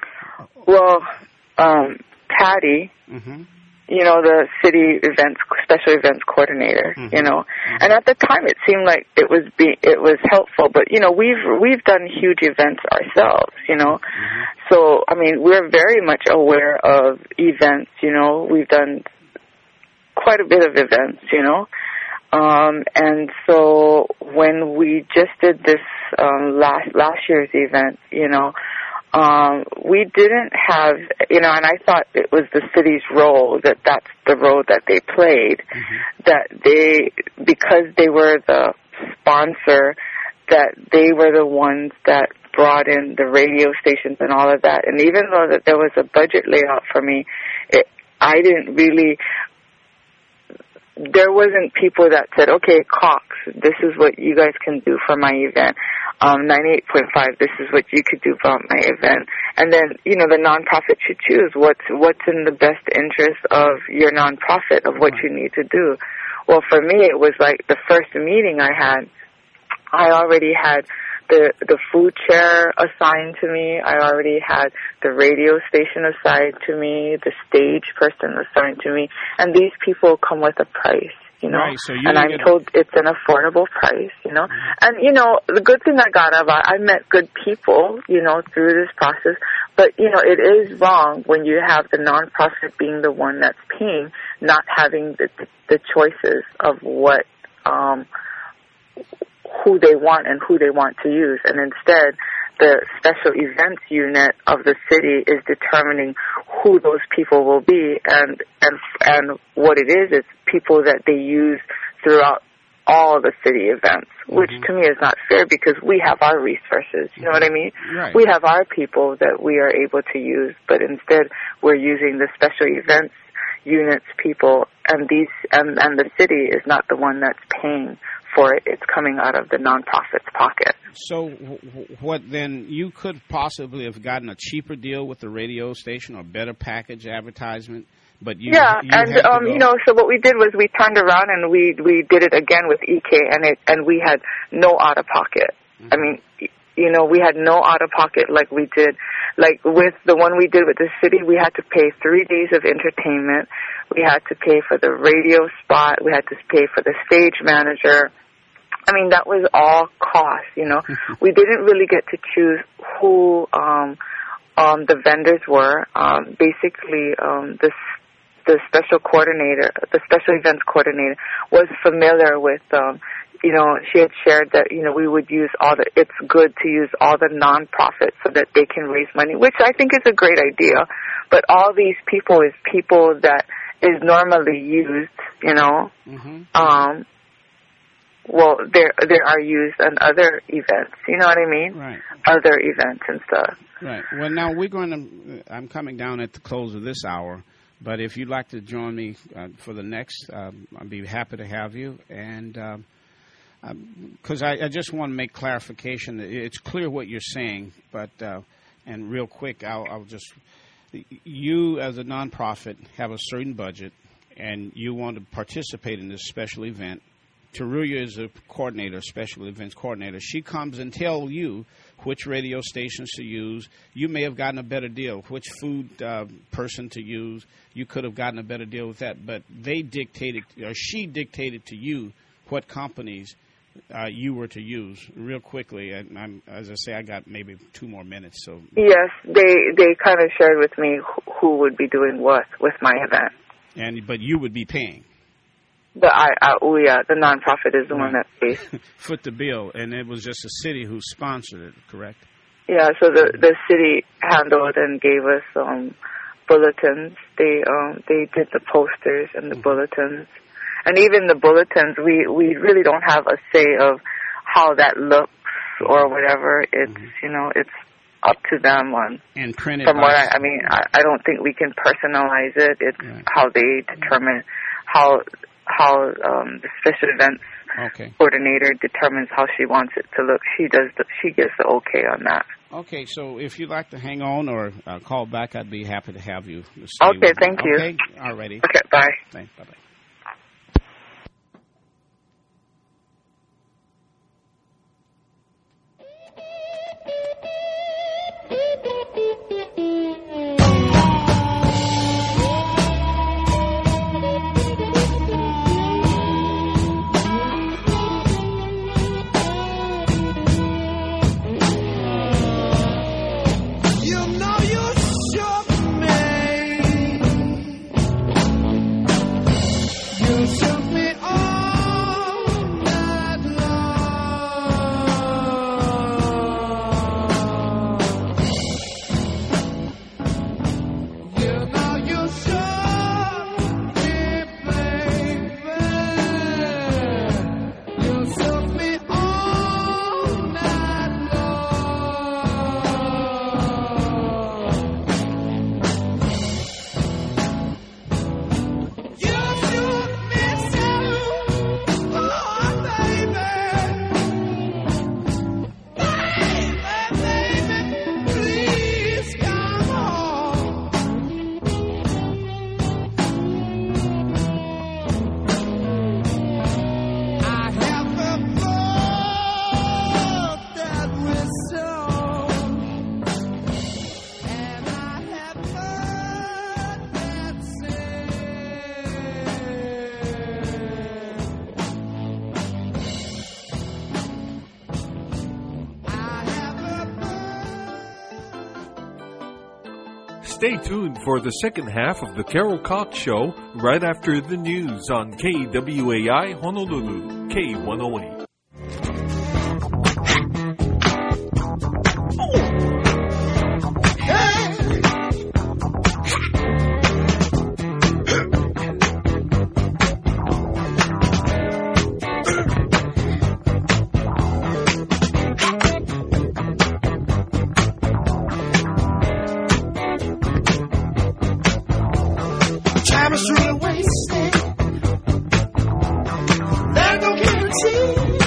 Well, um, Patty, mm-hmm. you know, the city events, special events coordinator, mm-hmm. you know, mm-hmm. and at the time it seemed like it was be, it was helpful, but you know, we've we've done huge events ourselves, you know, mm-hmm. so I mean, we're very much aware of events, you know, we've done quite a bit of events, you know. Um, and so when we just did this um, last last year's event, you know, um, we didn't have, you know, and I thought it was the city's role, that that's the role that they played, mm-hmm. that they, because they were the sponsor, that they were the ones that brought in the radio stations and all of that. And even though that there was a budget layout for me, it, I didn't really... There wasn't people that said, okay, Cox, this is what you guys can do for my event. Um, ninety-eight point five, this is what you could do for my event. And then, you know, the nonprofit should choose what's what's in the best interest of your nonprofit, of what you need to do. Well, for me, it was like the first meeting I had, I already had the the food chair assigned to me. I already had the radio station assigned to me, the stage person assigned to me, and these people come with a price, you know. Right, so you and I'm get... told it's an affordable price, you know. Mm-hmm. And you know, the good thing I got about, I met good people, you know, through this process. But you know, it is wrong when you have the nonprofit being the one that's paying, not having the the choices of what. Um, who they want and who they want to use. And instead, the special events unit of the city is determining who those people will be, and and and what it is, it's people that they use throughout all the city events, mm-hmm. which to me is not fair, because we have our resources, you know what I mean? Right. We have our people that we are able to use, but instead we're using the special events units people, and these and, and the city is not the one that's paying for it. It's coming out of the nonprofit's pocket. So what then, you could possibly have gotten a cheaper deal with the radio station or better package advertisement, but you yeah you and um you know, so what we did was we turned around and we we did it again with E K, and it and we had no out of pocket, Mm-hmm. I mean, you know, we had no out-of-pocket like we did. Like with the one we did with the city, we had to pay three days of entertainment. We had to pay for the radio spot. We had to pay for the stage manager. I mean, that was all cost, you know. We didn't really get to choose who um, um, the vendors were. Um, basically, um, the, the special coordinator, the special events coordinator, was familiar with um you know, she had shared that, you know, we would use all the, it's good to use all the nonprofits so that they can raise money, which I think is a great idea. But all these people is people that is normally used, you know. Mm-hmm. Um, well, there there are used on other events, you know what I mean? Right. Other events and stuff. Right. Well, now we're going to, I'm coming down at the close of this hour. But if you'd like to join me uh, for the next, um, I'd be happy to have you. And um, because um, I, I just want to make clarification. It's clear what you're saying, but uh, and real quick, I'll, I'll just you as a nonprofit have a certain budget, and you want to participate in this special event. Taruya is a coordinator, special events coordinator. She comes and tells you which radio stations to use. You may have gotten a better deal. Which food uh, person to use. You could have gotten a better deal with that, but they dictated, or she dictated to you what companies Uh, you were to use. Real quickly, and I'm, as I say, I got maybe two more minutes. So yes, they they kind of shared with me who would be doing what with my event. And but you would be paying. The I, I oh yeah, the nonprofit is the right. one that pays. Foot the bill, and it was just a city who sponsored it, correct? Yeah, so the the city handled and gave us um, bulletins. They um they did the posters and the mm-hmm. bulletins. And even the bulletins, we, we really don't have a say of how that looks or whatever. It's, mm-hmm. you know, it's up to them on. And printed From what by I, I mean, I, I don't think we can personalize it. It's right. how they determine how how um, the special events okay. coordinator determines how she wants it to look. She does. The, she gives the okay on that. Okay, so if you'd like to hang on or uh, call back, I'd be happy to have you. Okay, thank you. Okay, all righty. Okay, bye. Thanks, bye-bye. Stay tuned for the second half of the Carol Cox Show right after the news on K W A I Honolulu, K one oh eight. Time is really wasted. There's no guarantee.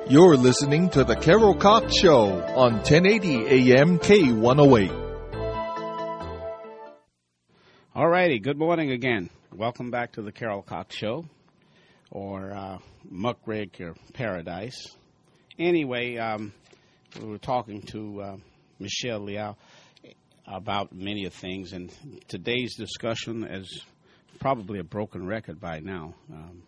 You're listening to The Carol Cox Show on ten eighty A M K one oh eight. All righty, good morning again. Welcome back to The Carol Cox Show, or uh, Muckrake or Paradise. Anyway, um, we were talking to uh, Michelle Liao about many of things, and today's discussion is probably a broken record by now. Um,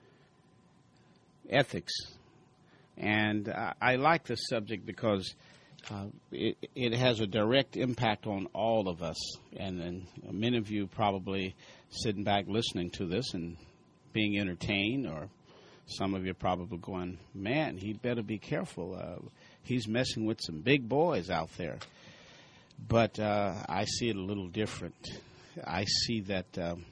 ethics. And uh, I like this subject because uh, it, it has a direct impact on all of us. And, and many of you probably sitting back listening to this and being entertained, or some of you probably going, man, he better be careful. Uh, he's messing with some big boys out there. But uh, I see it a little different. I see that um,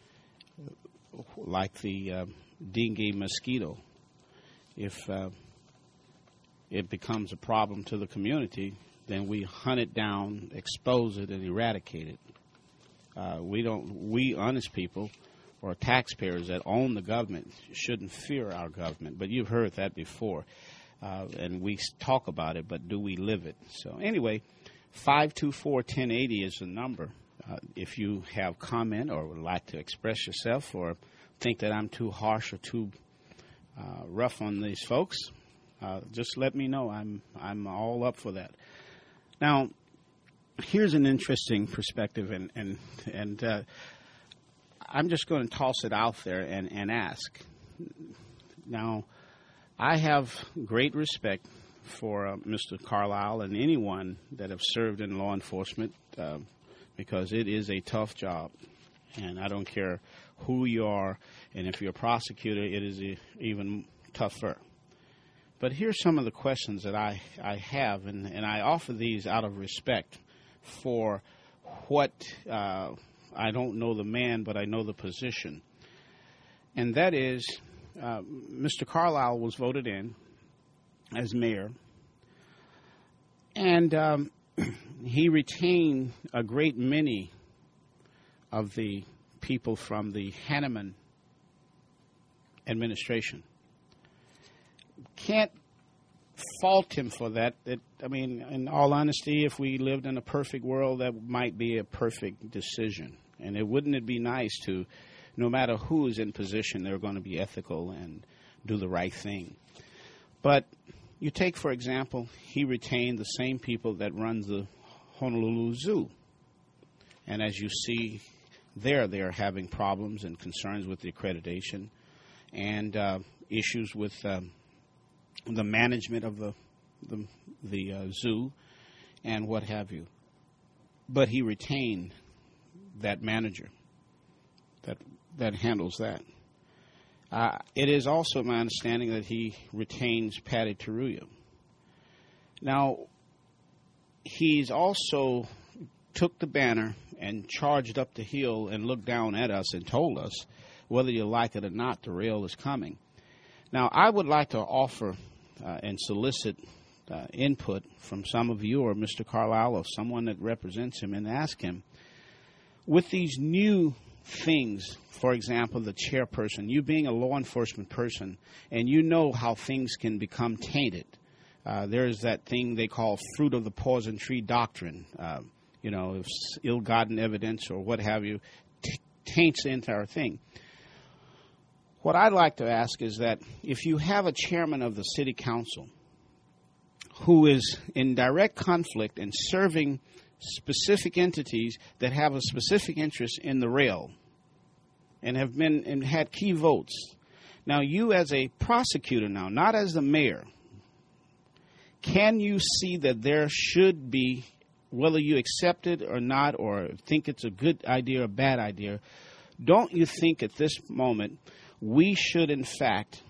like the uh, dengue mosquito, if uh, it becomes a problem to the community, then we hunt it down, expose it, and eradicate it. Uh, we don't. We honest people, or taxpayers that own the government, shouldn't fear our government. But you've heard that before, uh, and we talk about it, but do we live it? So anyway, five two four, one zero eight zero is the number. Uh, if you have comment or would like to express yourself, or think that I'm too harsh or too uh, rough on these folks, Uh, just let me know. I'm I'm all up for that. Now, here's an interesting perspective, and and and uh, I'm just going to toss it out there and, and ask. Now, I have great respect for uh, Mister Carlisle and anyone that have served in law enforcement, uh, because it is a tough job, and I don't care who you are, and if you're a prosecutor, it is a, even tougher. But here's some of the questions that I, I have, and, and I offer these out of respect for what, uh, I don't know the man, but I know the position. And that is, uh, Mister Carlisle was voted in as mayor, and um, he retained a great many of the people from the Hanneman administration. Can't fault him for that. It, I mean, in all honesty, if we lived in a perfect world, that might be a perfect decision. And it wouldn't it be nice to, no matter who is in position, they're going to be ethical and do the right thing. But you take, for example, he retained the same people that run the Honolulu Zoo. And as you see there, they're having problems and concerns with the accreditation and uh, issues with um, the management of the the, the uh, zoo and what have you. But he retained that manager that that handles that. Uh, it is also my understanding that he retains Patty Taruya. Now, he's also took the banner and charged up the hill and looked down at us and told us, whether you like it or not, the rail is coming. Now, I would like to offer uh, and solicit uh, input from some of you or Mister Carlisle or someone that represents him and ask him, with these new things, for example, the chairperson, you being a law enforcement person, and you know how things can become tainted. Uh, there's that thing they call fruit of the poison tree doctrine. Uh, you know, if ill-gotten evidence or what have you t- taints the entire thing. What I'd like to ask is that if you have a chairman of the city council who is in direct conflict and serving specific entities that have a specific interest in the rail and have been and had key votes. Now, you as a prosecutor now, not as the mayor, can you see that there should be, whether you accept it or not, or think it's a good idea or a bad idea, don't you think at this moment we should, in fact,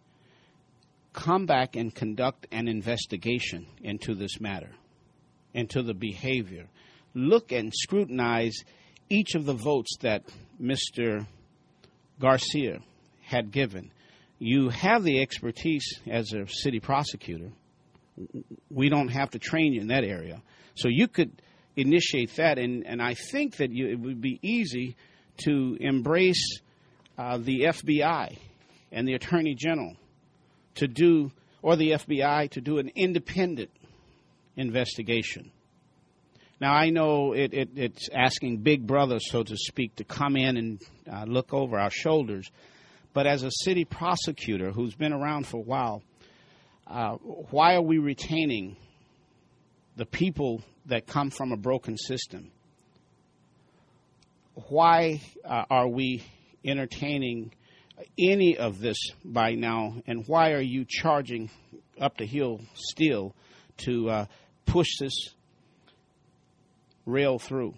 come back and conduct an investigation into this matter, into the behavior? Look and scrutinize each of the votes that Mister Garcia had given. You have the expertise as a city prosecutor. We don't have to train you in that area. So you could initiate that, and, and I think that you, it would be easy to embrace uh, the F B I and the Attorney General to do or the F B I to do an independent investigation. Now, I know it, it, it's asking Big Brother, so to speak, to come in and uh, look over our shoulders. But as a city prosecutor who's been around for a while, uh, why are we retaining the people that come from a broken system? Why uh, are we entertaining any of this by now? And why are you charging up the hill still to uh, push this rail through?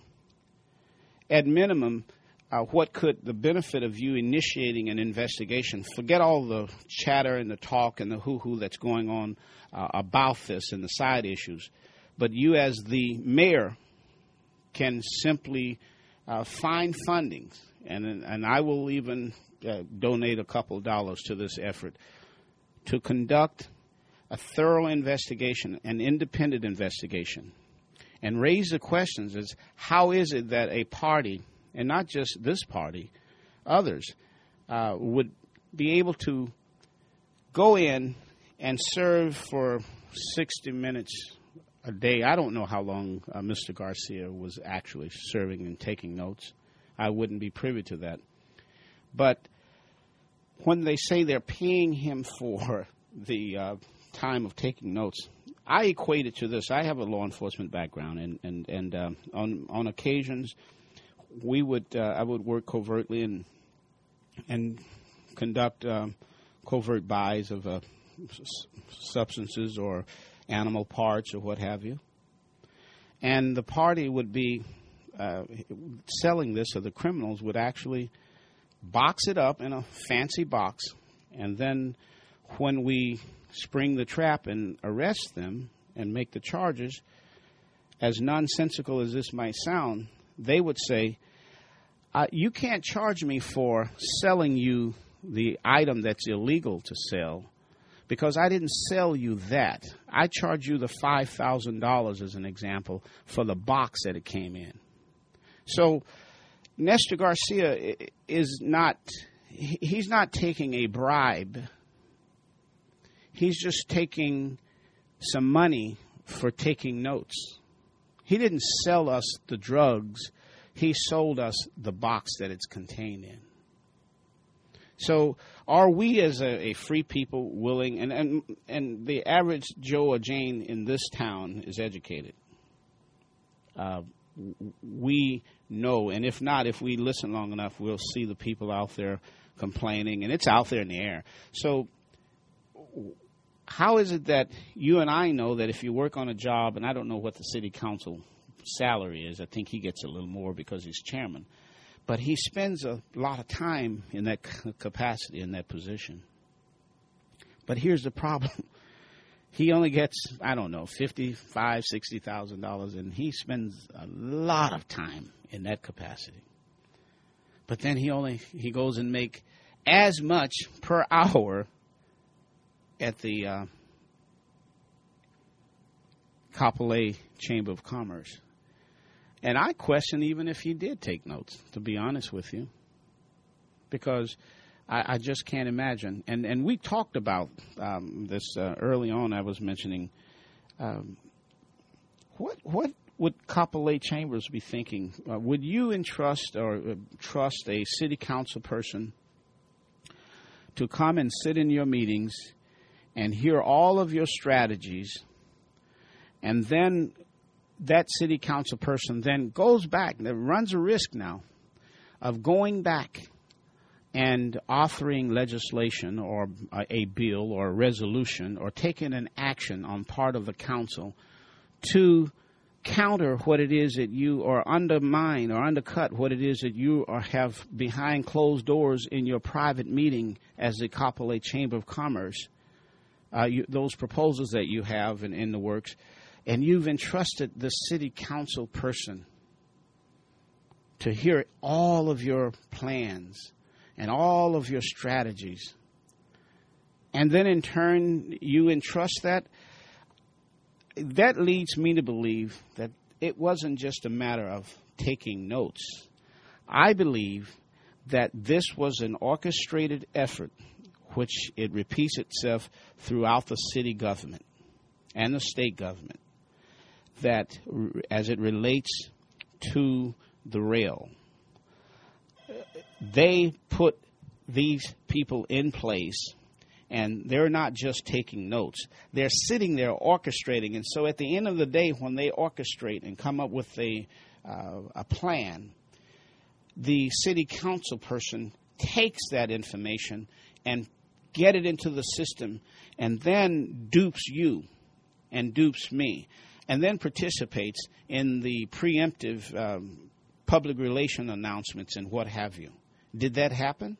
At minimum, uh, what could the benefit of you initiating an investigation? Forget all the chatter and the talk and the hoo-hoo that's going on uh, about this and the side issues. But you as the mayor can simply uh, find funding, and, and I will even uh, donate a couple of dollars to this effort, to conduct a thorough investigation, an independent investigation, and raise the questions as how is it that a party, and not just this party, others, uh, would be able to go in and serve for sixty minutes a day. I don't know how long uh, Mister Garcia was actually serving and taking notes. I wouldn't be privy to that. But when they say they're paying him for the uh, time of taking notes, I equate it to this. I have a law enforcement background, and and and um, on on occasions, we would uh, I would work covertly and and conduct um, covert buys of uh, s- substances or animal parts or what have you, and the party would be uh, selling this, or the criminals would actually box it up in a fancy box, and then when we spring the trap and arrest them and make the charges, as nonsensical as this might sound, they would say, uh, you can't charge me for selling you the item that's illegal to sell because I didn't sell you that. I charge you the five thousand dollars, as an example, for the box that it came in. So Nestor Garcia is not, he's not taking a bribe. He's just taking some money for taking notes. He didn't sell us the drugs. He sold us the box that it's contained in. So are we as a, a free people willing, and, and, and the average Joe or Jane in this town is educated. Uh, we know, and if not, if we listen long enough, we'll see the people out there complaining, and it's out there in the air. So how is it that you and I know that if you work on a job, and I don't know what the city council salary is, I think he gets a little more because he's chairman, but he spends a lot of time in that capacity, in that position. But here's the problem. He only gets, I don't know, fifty-five thousand dollars, sixty thousand dollars, and he spends a lot of time in that capacity. But then he only, he goes and make as much per hour at the uh, Kapolei Chamber of Commerce. And I question even if he did take notes, to be honest with you, because I, I just can't imagine. And and we talked about um, this uh, early on. I was mentioning um, what what would Kapolei Chambers be thinking? Uh, would you entrust or uh, trust a city council person to come and sit in your meetings and hear all of your strategies, and then that city council person then goes back, that runs a risk now of going back and authoring legislation or a bill or a resolution or taking an action on part of the council to counter what it is that you, or undermine or undercut what it is that you are, have behind closed doors in your private meeting as the Kapolei Chamber of Commerce, uh, you, those proposals that you have in, in the works. And you've entrusted the city council person to hear all of your plans and all of your strategies. And then in turn, you entrust that. That leads me to believe that it wasn't just a matter of taking notes. I believe that this was an orchestrated effort which it repeats itself throughout the city government and the state government, that as it relates to the rail, they put these people in place, and they're not just taking notes. They're sitting there orchestrating, and so at the end of the day, when they orchestrate and come up with a, uh, a plan, the city council person takes that information and get it into the system, and then dupes you and dupes me, and then participates in the preemptive um, public relation announcements and what have you. Did that happen?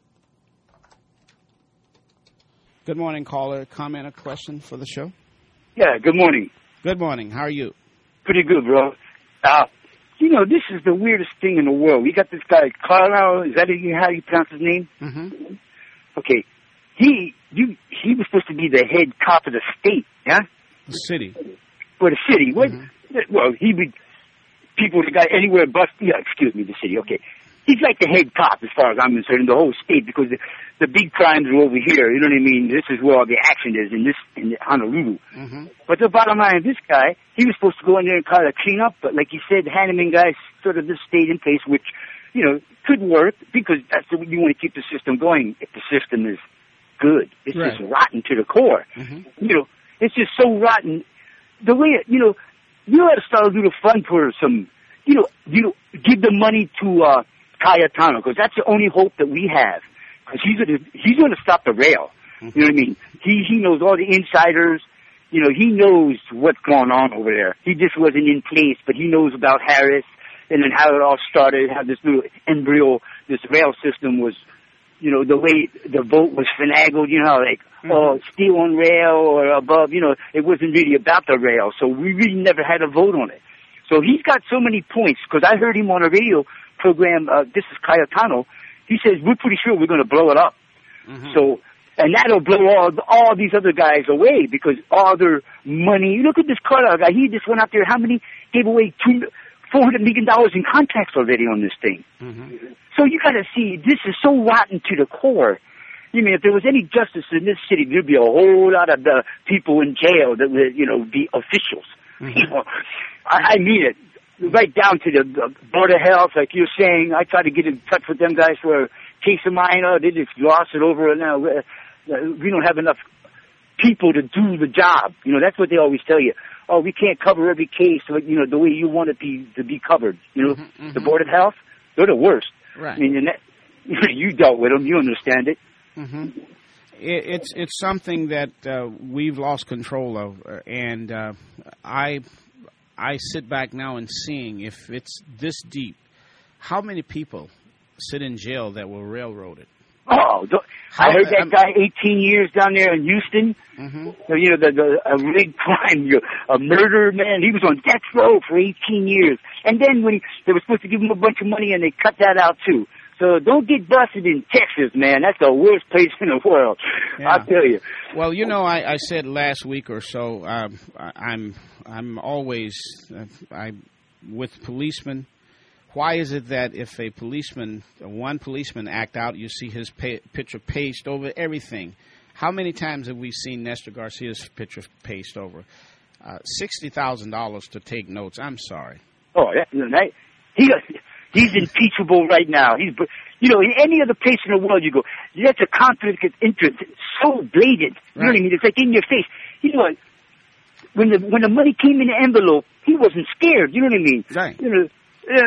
Good morning, caller. Comment or question for the show? Yeah, good morning. Good morning. How are you? Pretty good, bro. Uh, you know, this is the weirdest thing in the world. We got this guy, Carlisle. Is that how you pronounce his name? Mm-hmm. Okay. He you, he was supposed to be the head cop of the state, yeah? The city. For the city. What? Mm-hmm. Well, he would, people that got anywhere bust, yeah, excuse me, the city, okay. He's like the head cop as far as I'm concerned in the whole state, because the, the big crimes are over here, you know what I mean? This is where all the action is, in this, in Honolulu. Mm-hmm. But the bottom line, this guy, he was supposed to go in there and kind of clean up, but like you said, Hanneman guys sort of just stayed in place, which, you know, could work, because that's the, you want to keep the system going if the system is good. It's right. just rotten to the core. Mm-hmm. You know, it's just so rotten. The way, you know, you ought to start a little fund for some, you know, you know, give the money to, uh, Cayetano, because that's the only hope that we have. Because he's gonna, he's gonna stop the rail. Mm-hmm. You know what I mean? He, he knows all the insiders. You know, he knows what's going on over there. He just wasn't in place, but he knows about Harris and then how it all started, how this little embryo, this rail system was, you know, the way the vote was finagled, you know, like, mm-hmm. oh, steel on rail or above, you know, it wasn't really about the rail. So we really never had a vote on it. So he's got so many points, because I heard him on a radio program, uh, this is Cayetano, he says, we're pretty sure we're going to blow it up. Mm-hmm. So, and that'll blow all all these other guys away, because all their money, look at this Carlisle guy, he just went out there, how many, gave away two, four hundred million dollars in contracts already on this thing. Mm-hmm. So you got to see, this is so rotten to the core. You mean, if there was any justice in this city, there'd be a whole lot of the people in jail that would, you know, be officials. Mm-hmm. You know, I, I mean it. Right down to the uh, Board of Health, like you're saying. I tried to get in touch with them guys for a case of mine. Oh, they just gloss it over. And now uh, we don't have enough people to do the job. You know, that's what they always tell you. Oh, we can't cover every case, you know, the way you want it be, to be covered. You know, mm-hmm, mm-hmm. The Board of Health, they're the worst. Right. I mean, and that, you dealt with them. You understand it. Mm-hmm. it it's it's something that uh, we've lost control of, and uh, I. I sit back now and seeing if it's this deep, how many people sit in jail that were railroaded? Oh, the, I heard that I'm, guy eighteen years down there in Houston. Mm-hmm. You know, the, the a big crime, you know, a murder, man. He was on death row for eighteen years. And then when he, they were supposed to give him a bunch of money, and they cut that out too. So don't get busted in Texas, man. That's the worst place in the world. Yeah. I'll tell you. Well, you know, I, I said last week or so, um, I, I'm I'm always uh, I with policemen. Why is it that if a policeman, one policeman act out, you see his pay, picture pasted over everything? How many times have we seen Nestor Garcia's picture pasted over? Uh, sixty thousand dollars to take notes. I'm sorry. Oh, that, that he. He's impeachable right now. He's, you know, in any other place in the world you go, that's a conflict of interest. It's so blatant. You know what I mean? It's like in your face. You know, when the when the money came in the envelope, he wasn't scared. You know what I mean? Right. You know,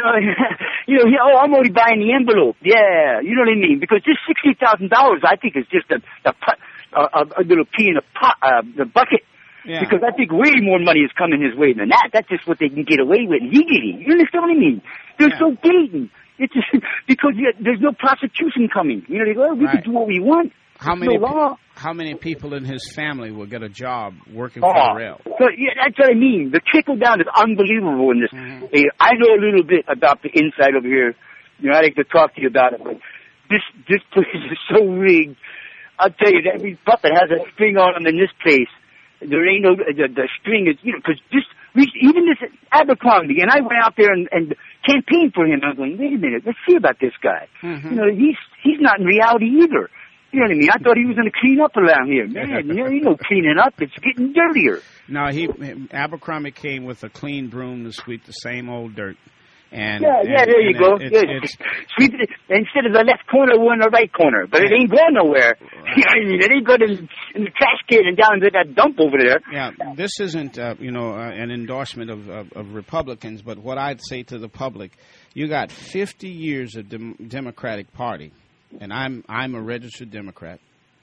you know, he, oh, I'm only buying the envelope. Yeah, you know what I mean? Because this sixty thousand dollars, I think, is just a a, a, a little pea in a pot, uh, the bucket. Yeah. Because I think way more money is coming his way than that. That's just what they can get away with legally. You understand what I mean? They're yeah. so blatant. It's just because there's no prosecution coming. You know, they go, oh, we right. can do what we want. How many, no law. How many people in his family will get a job working oh, for the rail? So, yeah, that's what I mean. The trickle down is unbelievable in this. Mm-hmm. I know a little bit about the inside over here. You know, I'd like to talk to you about it, but this, this place is so rigged. I'll tell you, every puppet has a string on them in this place. There ain't no, the, the string is, you know, because just, even this Abercrombie, and I went out there and, and campaigned for him. I was going, wait a minute, let's see about this guy. Mm-hmm. You know, he's he's not in reality either. You know what I mean? I thought he was going to clean up around here. Man, you know, ain't no cleaning up. It's getting dirtier. No, he Abercrombie came with a clean broom to sweep the same old dirt. And, yeah, yeah, and, there you and go. It, yeah. it's, Sweep it, instead of the left corner, we're in the right corner. But it ain't going nowhere. Right. You know what I mean? It ain't going in, in the trash can and down to that dump over there. Yeah, this isn't, uh, you know, uh, an endorsement of, of, of Republicans, but what I'd say to the public, you got fifty years of dem- Democratic Party, and I'm I'm a registered Democrat.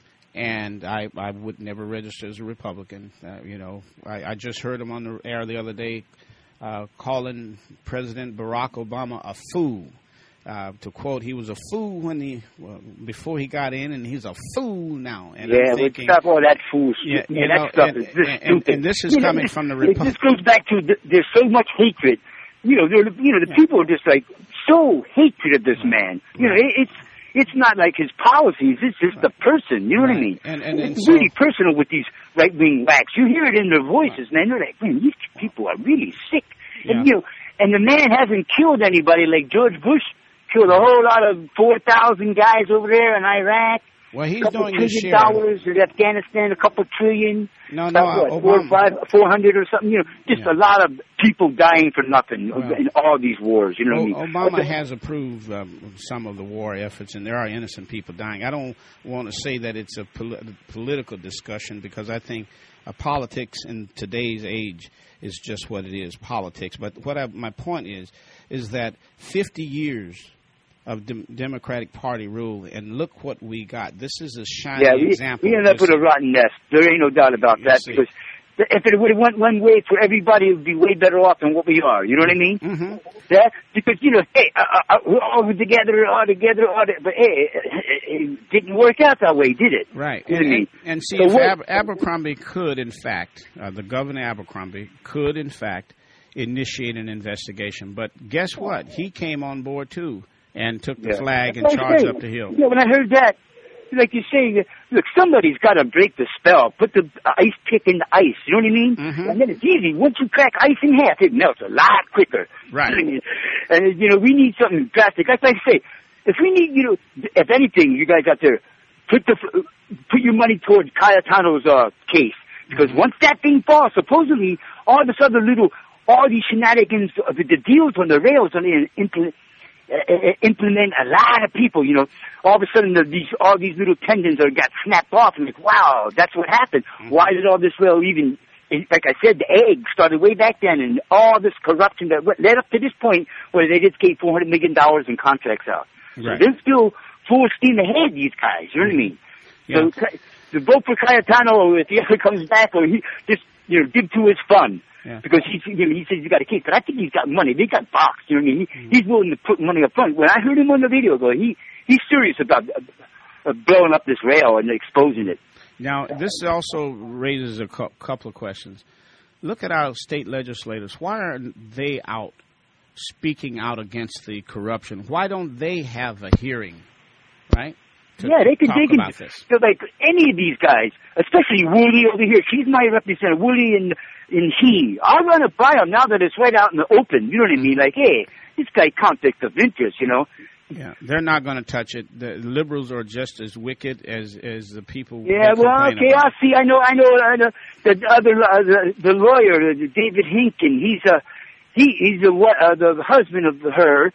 And I, I would never register as a Republican. Uh, you know, I, I just heard him on the air the other day uh, calling President Barack Obama a fool. Uh, to quote, he was a fool when he well, before he got in, and he's a fool now. And yeah, I'm thinking, stop all that fool shit. Yeah, that know, stuff and, is just and, stupid. And this is you coming know, from the Republicans. Republic. This goes back to the, there's so much hatred. You know, you know, the yeah. people are just like so hatred of this man. You know, it, it's. It's not like his policies. It's just the person. You know right. what I mean? And, and, and it's so, really personal with these right-wing whacks. You hear it in their voices, man. They're like, man, these people are really sick. Yeah. And, you know, and the man hasn't killed anybody like George Bush killed a whole lot of four thousand guys over there in Iraq. Well, he's a couple doing his trillion share. dollars in Afghanistan, a couple trillion. No, no, what, Obama. four or five, four hundred or something. You know, just yeah. a lot of people dying for nothing well, in all these wars. You know o- what I mean? Obama the, has approved um, some of the war efforts, and there are innocent people dying. I don't want to say that it's a pol- political discussion because I think uh, politics in today's age is just what it is, politics. But what I, my point is, is that fifty years of dem- Democratic Party rule, and look what we got. This is a shining yeah, we, example. we ended up with a rotten nest. There ain't no doubt about that. Yes, because if it would have went one way for everybody, it would be way better off than what we are. You know what I mean? Mm-hmm. That because you know, hey, uh, uh, we're all together, all together, all together. But hey, it, it didn't work out that way, did it? Right. You know and, what I mean? and, and see, so if what, Ab- Abercrombie could, in fact, uh, the governor Abercrombie could, in fact, initiate an investigation. But guess what? He came on board too. And took the yeah. flag That's and charged up the hill. Yeah, when I heard that, like you say, look, somebody's got to break the spell. Put the ice pick in the ice. You know what I mean? Mm-hmm. And then it's easy. Once you crack ice in half, it melts a lot quicker. Right. And, you know, we need something drastic. Like I say, if we need, you know, if anything, you guys out there, put the put your money towards Cayetano's uh, case. Because mm-hmm. once that thing falls, supposedly, all this other little, all these shenanigans, the, the deals on the rails on the implement, Uh, implement a lot of people, you know. All of a sudden, the, these all these little tendons are got snapped off, and like, wow, that's what happened. Mm-hmm. Why did all this rail even? Like I said, the egg started way back then, and all this corruption that led up to this point where they just gave four hundred million dollars in contracts out. Right. So they're still full steam ahead, these guys. You know what I mean? Yeah. So the vote for Cayetano, if he ever comes back, or he just you know give to his fund. Yeah. Because he, you know, he says he's got a case, but I think he's got money. They got boxed, you know what I mean? He, mm-hmm. He's willing to put money up front. When I heard him on the video go, he he's serious about uh, blowing up this rail and exposing it. Now, this also raises a cu- couple of questions. Look at our state legislators. Why aren't they out speaking out against the corruption? Why don't they have a hearing, right? To yeah, they can. Talk they can. About this. So like any of these guys, especially Woolley over here. She's my representative. Woolley and and he. I'll run it by him now that it's right out in the open. You know what I mean? Like, hey, this guy conflict of interest. You know. Yeah, they're not going to touch it. The liberals are just as wicked as as the people. Yeah, well, okay, I see. I know, I know. I know. The other, uh, the, the lawyer, uh, David Hinkin. He's a he. He's the uh, the husband of her.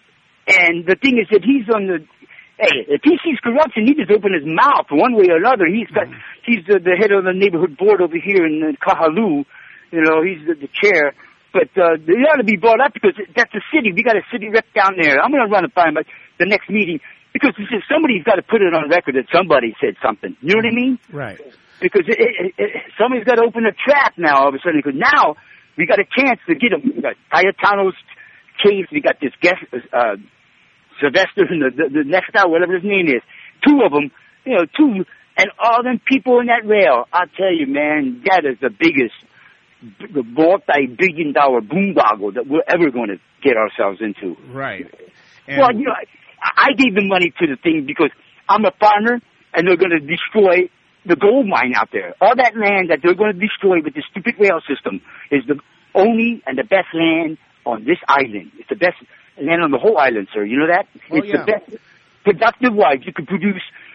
And the thing is that he's on the. Hey, if he sees corruption, he just open his mouth one way or another. He's got, mm-hmm. he's the, the head of the neighborhood board over here in uh, Kahalu. You know, he's the, the chair. But uh, they ought to be brought up because that's a city. We got a city rep down there. I'm going to run it by him at the next meeting because this is, somebody's got to put it on record that somebody said something. You know what I mean? Right. Because it, it, it, somebody's got to open a trap now all of a sudden. Because now we got a chance to get him. We got Cayetano's case. We got this guest. Uh, Sylvester and the, the, the next out, whatever his name is. Two of them, you know, two, and all them people in that rail. I'll tell you, man, that is the biggest, the multi-billion dollar boondoggle that we're ever going to get ourselves into. Right. And well, you know, I, I gave the money to the thing because I'm a farmer, and they're going to destroy the gold mine out there. All that land that they're going to destroy with the stupid rail system is the only and the best land on this island. It's the best land on the whole island, sir. You know that? Oh, it's yeah. the best productive-wise. You could produce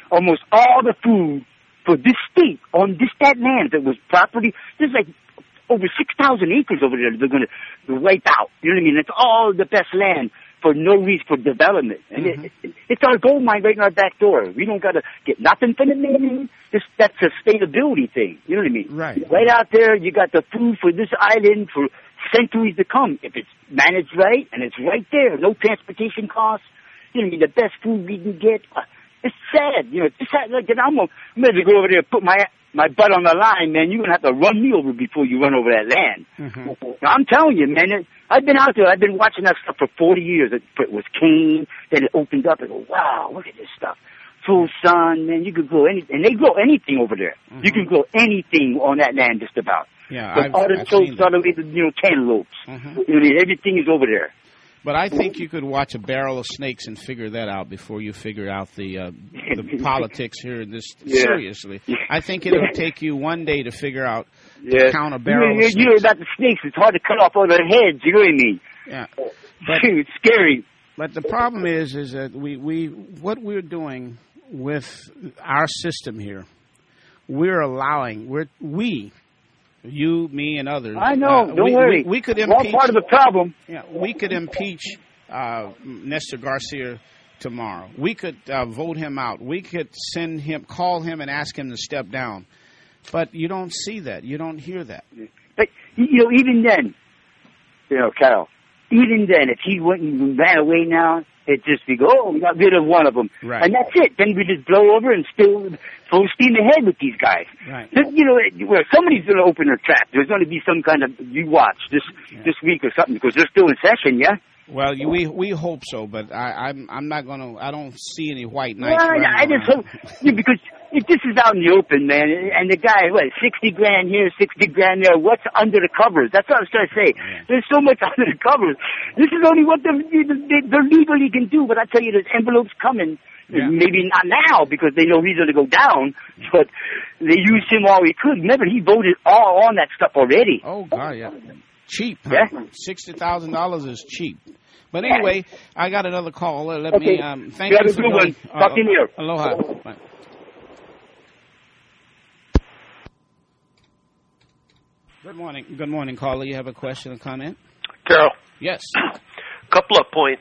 almost all the food for this state on this that land that was property. There's like over six thousand acres over there that they're going to wipe out. You know what I mean? It's all the best land for no reason for development. And mm-hmm. it, it, it's our gold mine right in our back door. We don't got to get nothing from the name. This, that's a sustainability thing. You know what I mean? Right. Right out there, you got the food for this island for centuries to come. If it's managed right and it's right there, no transportation costs, you know what I mean? The best food we can get. Uh, it's sad. You know, it's sad. Like, I'm going to go over there and put my my butt on the line, man. You're going to have to run me over before you run over that land. Mm-hmm. Now, I'm telling you, man, it, I've been out there. I've been watching that stuff for forty years. It, it was cane, then it opened up and go, wow, look at this stuff. Full sun, man. You could grow anything. And they grow anything over there. Mm-hmm. You can grow anything on that land just about. Yeah, From artichokes all the way to, you know, cantaloupes. Mm-hmm. You know, everything is over there. But I think you could watch a barrel of snakes and figure that out before you figure out the uh, the politics here in this. Yeah. Seriously, I think it'll yeah. take you one day to figure out yeah. to count a barrel. You know, of snakes. You know about the snakes. It's hard to cut off all their heads. You know what I mean? Yeah, but it's scary. But the problem is, is that we, we what we're doing with our system here, we're allowing we're we. You, me, and others. I know. Uh, don't we, worry. We, we could impeach. We're part of the problem. Yeah, we could impeach uh, Nestor Garcia tomorrow. We could uh, vote him out. We could send him, call him, and ask him to step down. But you don't see that. You don't hear that. But you know, even then, you know, Carol. Even then, if he went and ran away now, it'd just be, oh, we got rid of one of them. Right. And that's it. Then we just blow over and still full steam ahead with these guys. Right. You know, well, somebody's going to open their trap. There's going to be some kind of, you watch this yeah. this week or something, because they're still in session, yeah? Well, you, we we hope so, but I, I'm I'm not going to, I don't see any white knights. Well, I, I just hope, yeah, because if this is out in the open, man, and the guy, what, sixty grand here, sixty grand there, what's under the covers? That's what I was trying to say. Yeah. There's so much under the covers. This is only what they're, they're legally can do, but I tell you, there's envelopes coming. Yeah. Maybe not now, because they know he's going to go down, but they used him all he could. Remember, he voted all on that stuff already. Oh, God, yeah. Cheap, huh? Yeah. sixty thousand dollars is cheap. But anyway, I got another call. Let okay. me, um, thank you you for for good going. One. Talk to you later. Aloha. Bye. Good morning. Good morning, caller. You have a question or comment? Carol. Yes. Couple of points.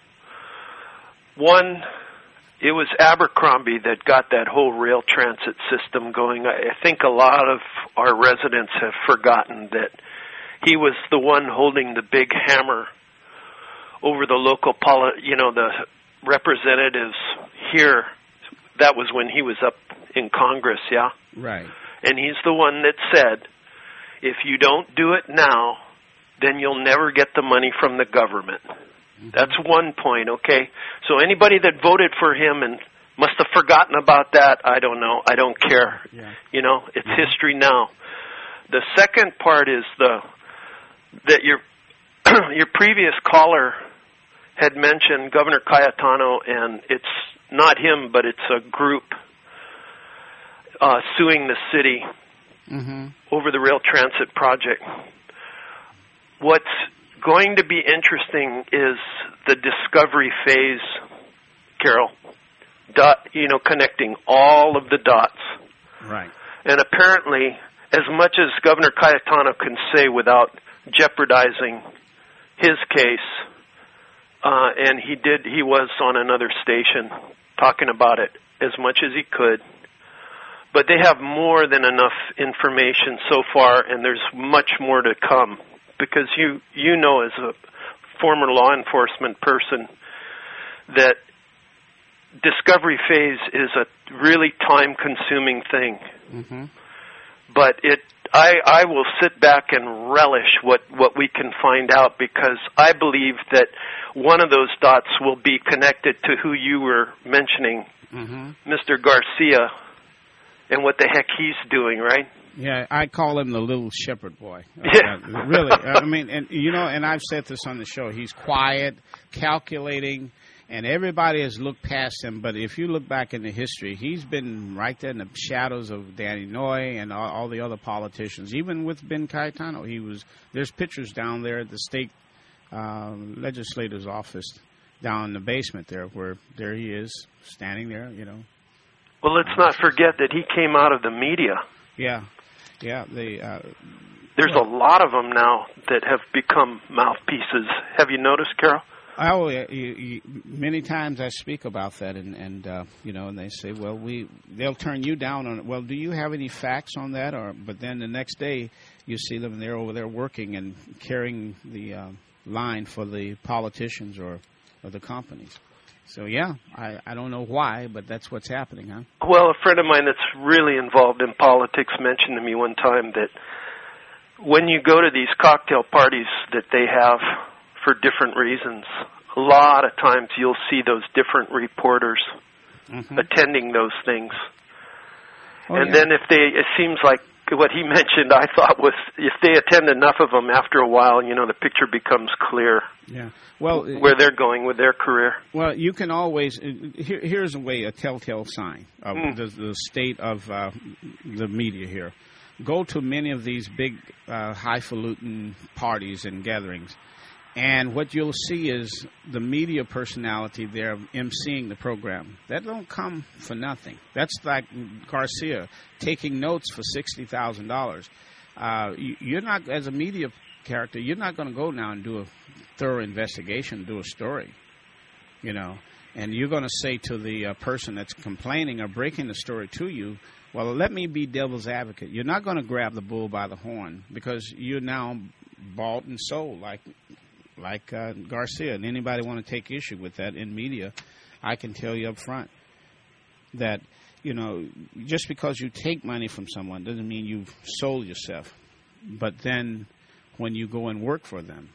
One, it was Abercrombie that got that whole rail transit system going. I think a lot of our residents have forgotten that he was the one holding the big hammer over the local, poli- you know, the representatives here. That was when he was up in Congress, yeah? Right. And he's the one that said, if you don't do it now, then you'll never get the money from the government. Mm-hmm. That's one point, okay? So anybody that voted for him and must have forgotten about that, I don't know. I don't care. Yeah. You know, it's mm-hmm. history now. The second part is the that your your previous caller had mentioned Governor Cayetano, and it's not him, but it's a group uh, suing the city mm-hmm. over the rail transit project. What's going to be interesting is the discovery phase, Carol. Dot, you know, connecting all of the dots. Right. And apparently, as much as Governor Cayetano can say without jeopardizing his case, uh, and he did, he was on another station talking about it as much as he could. But they have more than enough information so far, and there's much more to come. Because you, you know, as a former law enforcement person, that discovery phase is a really time-consuming thing. Mm-hmm. But it, I, I will sit back and relish what, what we can find out, because I believe that one of those dots will be connected to who you were mentioning, mm-hmm. Mister Garcia, and what the heck he's doing, right? Yeah, I call him the little shepherd boy. Yeah. Uh, really. I mean, and you know, and I've said this on the show. He's quiet, calculating, and everybody has looked past him. But if you look back in the history, he's been right there in the shadows of Danny Noy and all, all the other politicians. Even with Ben Cayetano, he was. There's pictures down there at the state uh, legislator's office, down in the basement there, where there he is standing there. You know. Well, let's not forget that he came out of the media. Yeah, yeah. They, uh, There's well, a lot of them now that have become mouthpieces. Have you noticed, Carol? Oh, yeah, you, you, many times I speak about that, and, and uh, you know, and they say, well, we they'll turn you down on it. Well, do you have any facts on that? Or but then the next day you see them, they're over there working and carrying the uh, line for the politicians or, or the companies. So, yeah, I, I don't know why, but that's what's happening, huh? Well, a friend of mine that's really involved in politics mentioned to me one time that when you go to these cocktail parties that they have for different reasons, a lot of times you'll see those different reporters mm-hmm. attending those things. Oh, and yeah. then if they, it seems like what he mentioned, I thought was if they attend enough of them after a while, you know, the picture becomes clear. Yeah. Well, where they're going with their career. Well, you can always, here, here's a way, a telltale sign of mm. the, the state of uh, the media here. Go to many of these big, uh, highfalutin parties and gatherings, and what you'll see is the media personality there emceeing the program. That don't come for nothing. That's like Garcia taking notes for sixty thousand dollars. Uh, you, you're not, as a media character, you're not going to go now and do a thorough investigation, do a story, you know, and you're going to say to the uh, person that's complaining or breaking the story to you, well, let me be devil's advocate. You're not going to grab the bull by the horn because you're now bought and sold like like uh, Garcia. And anybody want to take issue with that in media, I can tell you up front that, you know, just because you take money from someone doesn't mean you've sold yourself. But then when you go and work for them,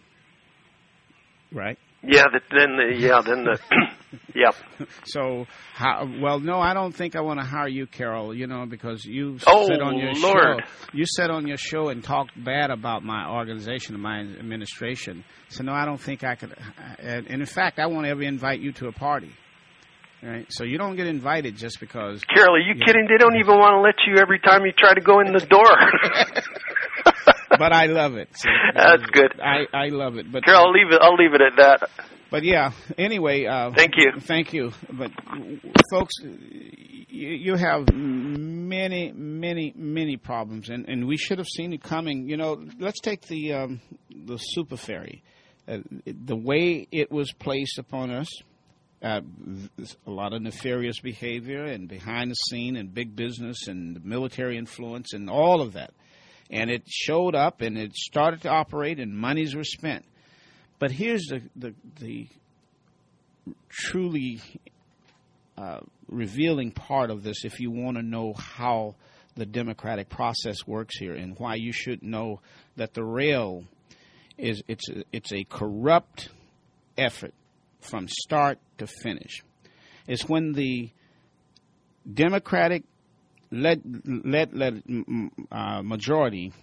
right? Yeah, the, then the, yeah, then the, yep. So, how, well, no, I don't think I want to hire you, Carol, you know, because you oh, said on your Lord. show, you said on your show and talked bad about my organization and my administration. So, no, I don't think I could, and in fact, I won't ever invite you to a party. Right? So you don't get invited just because. Carol, are you, you kidding? Know. They don't even want to let you every time you try to go in the door. But I love it. So, That's good. I, I love it. But Carol, I'll leave it. I'll leave it at that. But yeah. Anyway. Uh, thank you. Thank you. But folks, you, you have many, many, many problems, and, and we should have seen it coming. You know, let's take the um, the super ferry. Uh, the way it was placed upon us. Uh, a lot of nefarious behavior and behind the scene and big business and military influence and all of that. And it showed up and it started to operate and monies were spent. But here's the, the, the truly uh, revealing part of this if you want to know how the democratic process works here and why you should know that the rail is it's a, it's a corrupt effort from start to finish. It's when the Democratic led, led, led uh, majority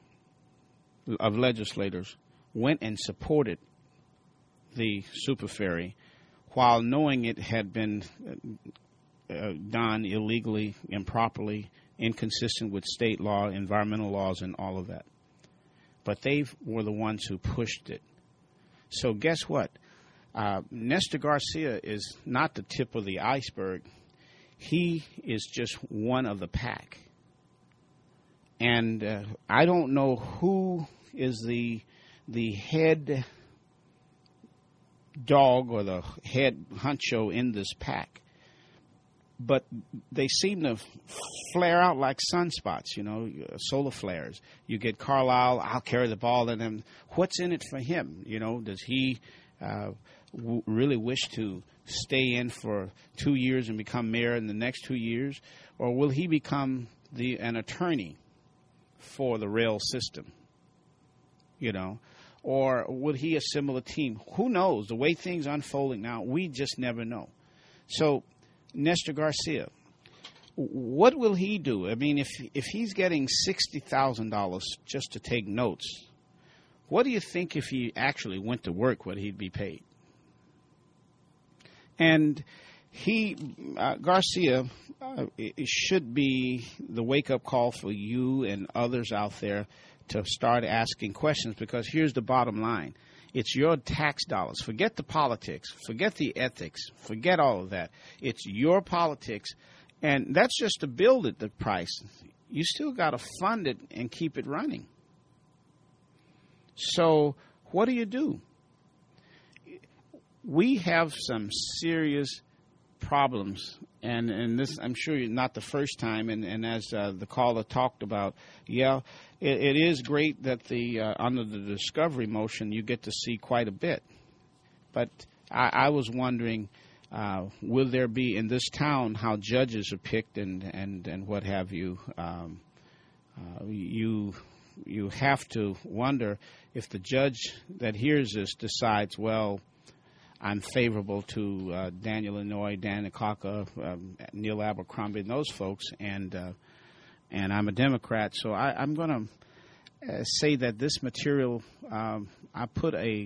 of legislators went and supported the super ferry while knowing it had been uh, done illegally, improperly, inconsistent with state law, environmental laws, and all of that. But they were the ones who pushed it. So guess what? Uh, Nestor Garcia is not the tip of the iceberg. He is just one of the pack. And uh, I don't know who is the the head dog or the head honcho in this pack. But they seem to flare out like sunspots, you know, solar flares. You get Carlisle, I'll carry the ball, and then what's in it for him? You know, does he... Uh, w- really wish to stay in for two years and become mayor in the next two years? Or will he become the an attorney for the rail system? You know? Or would he assemble a team? Who knows? The way things are unfolding now, we just never know. So, Nestor Garcia, what will he do? I mean, if if he's getting sixty thousand dollars just to take notes, what do you think if he actually went to work, what he'd be paid? And he, uh, Garcia, uh, it should be the wake-up call for you and others out there to start asking questions, because here's the bottom line. It's your tax dollars. Forget the politics. Forget the ethics. Forget all of that. It's your politics, And that's just to build it, the price. You still got to fund it and keep it running. So what do you do? We have some serious problems, and, and this, I'm sure, you're not the first time, and, and as uh, the caller talked about, yeah, it, it is great that the uh, under the discovery motion you get to see quite a bit. But I, I was wondering, uh, will there be in this town how judges are picked and, and, and what have you? Um, uh, you you have to wonder if the judge that hears this decides, well, I'm favorable to uh, Daniel Inouye, Dan Akaka, um, Neil Abercrombie, and those folks, and uh, and I'm a Democrat. So I, I'm going to uh, say that this material, um, I put a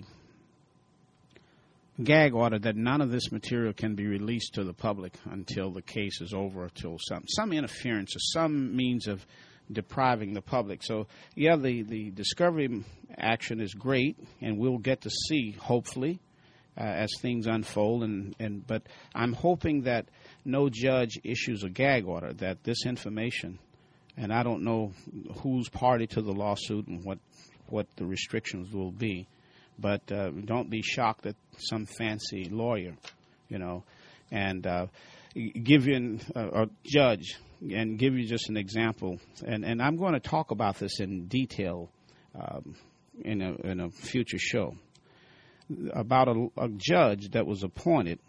gag order that none of this material can be released to the public until the case is over, until some some interference or some means of depriving the public. So, yeah, the, the discovery action is great, and we'll get to see, hopefully, Uh, as things unfold, and, and but I'm hoping that no judge issues a gag order, that this information, and I don't know who's party to the lawsuit and what what the restrictions will be, but uh, don't be shocked that some fancy lawyer, you know, and uh, give you an, uh, a judge and give you just an example, and, and I'm going to talk about this in detail um, in a in a future show, about a, a judge that was appointed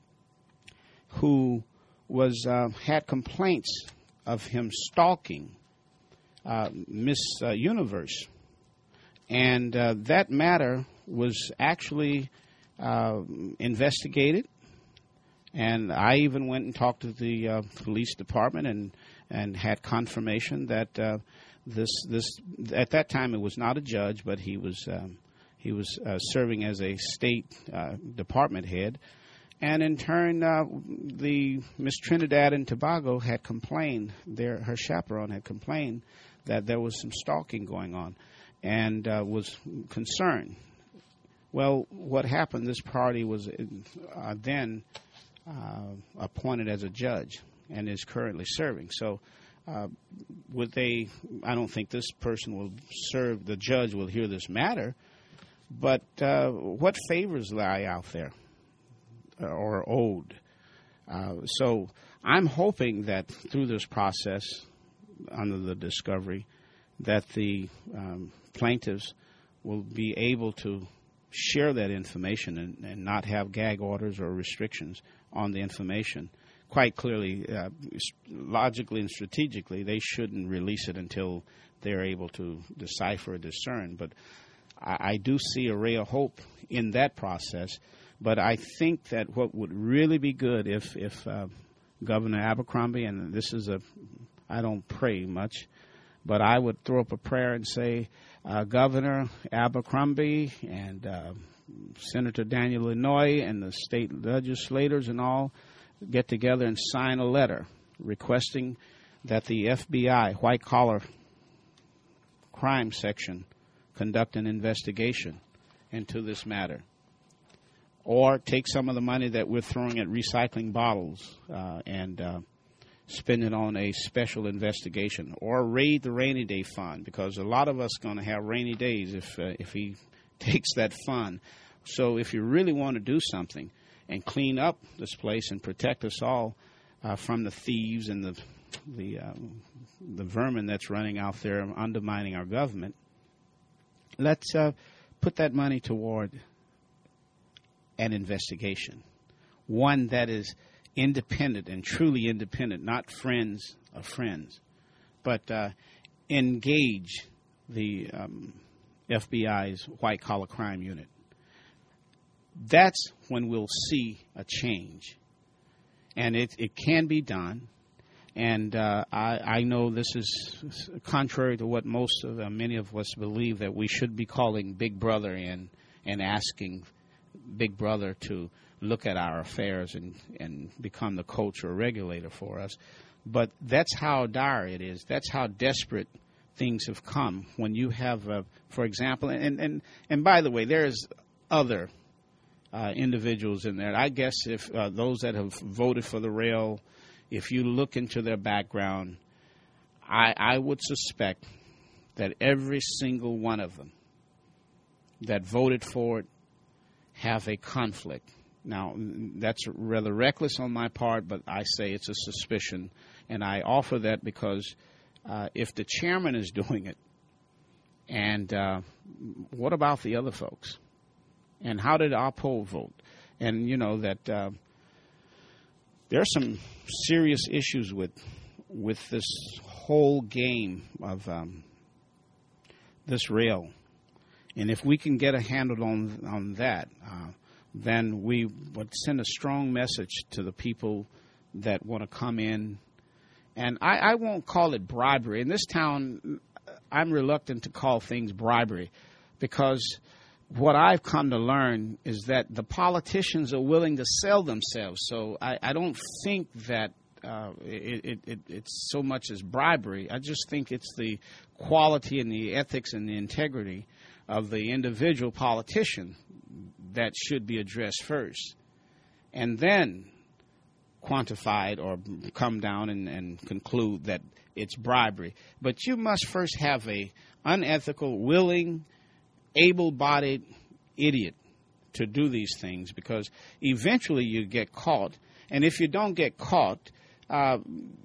who was uh, had complaints of him stalking uh, Miss uh, Universe, and uh, that matter was actually uh, investigated. And I even went and talked to the uh, police department and and had confirmation that uh, this this at that time it was not a judge, but he was. Um, He was uh, serving as a state uh, department head. And in turn, uh, the Miss Trinidad and Tobago had complained, their, her chaperone had complained that there was some stalking going on and uh, was concerned. Well, what happened, this party was uh, then uh, appointed as a judge and is currently serving. So uh, would they, I don't think this person will serve, the judge will hear this matter. But uh, what favors lie out there uh, or owed? Uh, so I'm hoping that through this process, under the discovery, that the um, plaintiffs will be able to share that information and, and not have gag orders or restrictions on the information. Quite clearly, uh, logically and strategically, they shouldn't release it until they're able to decipher or discern. But I, I do see a ray of hope in that process. But I think that what would really be good if, if uh, Governor Abercrombie, and this is a, I don't pray much, but I would throw up a prayer and say, uh, Governor Abercrombie and uh, Senator Daniel Inouye and the state legislators and all get together and sign a letter requesting that the F B I, White Collar Crime Section, conduct an investigation into this matter. Or take some of the money that we're throwing at recycling bottles uh, and uh, spend it on a special investigation. Or raid the rainy day fund, because a lot of us are going to have rainy days if uh, if he takes that fund. So if you really want to do something and clean up this place and protect us all uh, from the thieves and the the um, the vermin that's running out there undermining our government, let's uh, put that money toward an investigation, one that is independent and truly independent, not friends of friends, but uh, engage the um, F B I's White Collar Crime Unit. That's when we'll see a change, and it, it can be done. And uh, I, I know this is contrary to what most of uh, many of us believe, that we should be calling Big Brother in and asking Big Brother to look at our affairs and, and become the coach or regulator for us. But that's how dire it is. That's how desperate things have come when you have, uh, for example, and, and, and by the way, there's other uh, individuals in there. I guess if uh, those that have voted for the rail if you look into their background, I, I would suspect that every single one of them that voted for it have a conflict. Now, that's rather reckless on my part, but I say it's a suspicion, and I offer that because uh, if the chairman is doing it, and uh, what about the other folks? And how did our poll vote? And, you know, that uh, there are some serious issues with with this whole game of um, this rail. And if we can get a handle on on that, uh, then we would send a strong message to the people that want to come in. And I, I won't call it bribery. In this town, I'm reluctant to call things bribery because what I've come to learn is that the politicians are willing to sell themselves. So I, I don't think that uh, it, it, it, it's so much as bribery. I just think it's the quality and the ethics and the integrity of the individual politician that should be addressed first, and then quantified or come down and, and conclude that it's bribery. But you must first have a unethical, willing, able-bodied idiot to do these things, because eventually you get caught. And if you don't get caught, uh,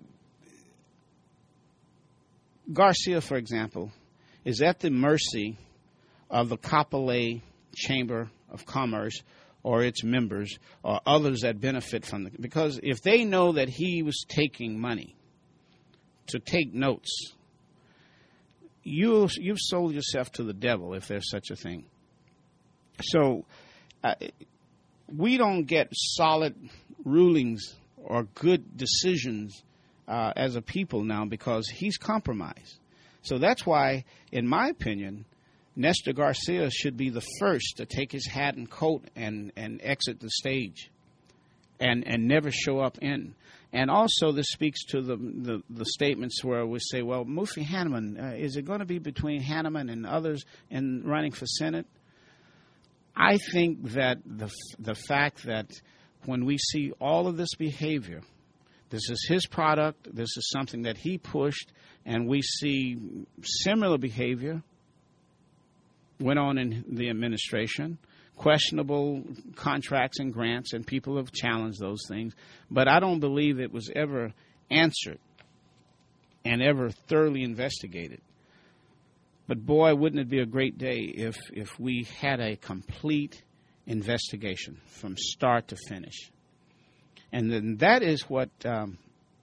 Garcia, for example, is at the mercy of the Kapolei Chamber of Commerce or its members or others that benefit from it. Because if they know that he was taking money to take notes, you, you've sold yourself to the devil, if there's such a thing. So uh, we don't get solid rulings or good decisions uh, as a people now because he's compromised. So that's why, in my opinion, Nestor Garcia should be the first to take his hat and coat and, and exit the stage and, and never show up in. And also this speaks to the the, the statements where we say, well, Mufi Hannemann, uh, is it going to be between Hannemann and others in running for Senate? I think that the the fact that when we see all of this behavior, this is his product, this is something that he pushed, and we see similar behavior went on in the administration, questionable contracts and grants, and people have challenged those things. But I don't believe it was ever answered and ever thoroughly investigated. But boy, wouldn't it be a great day if, if we had a complete investigation from start to finish. And then that is what um,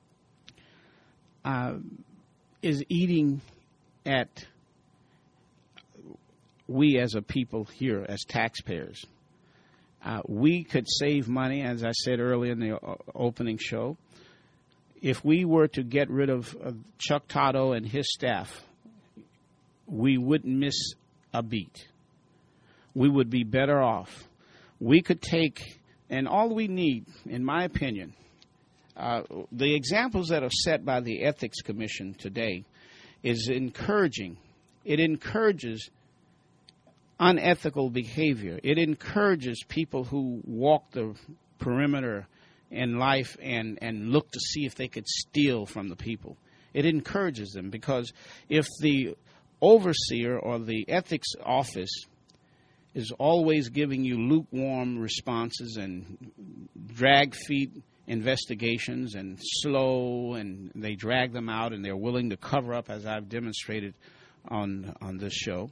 uh, is eating at we as a people here, as taxpayers. Uh, we could save money, as I said earlier in the uh, opening show, if we were to get rid of uh, Chuck Totto and his staff. We wouldn't miss a beat. We would be better off. We could take, and all we need, in my opinion, uh, the examples that are set by the Ethics Commission today is encouraging. It encourages unethical behavior. It encourages people who walk the perimeter in life and, and look to see if they could steal from the people. It encourages them because if the overseer or the ethics office is always giving you lukewarm responses and drag feet investigations and slow, and they drag them out and they're willing to cover up, as I've demonstrated on on this show.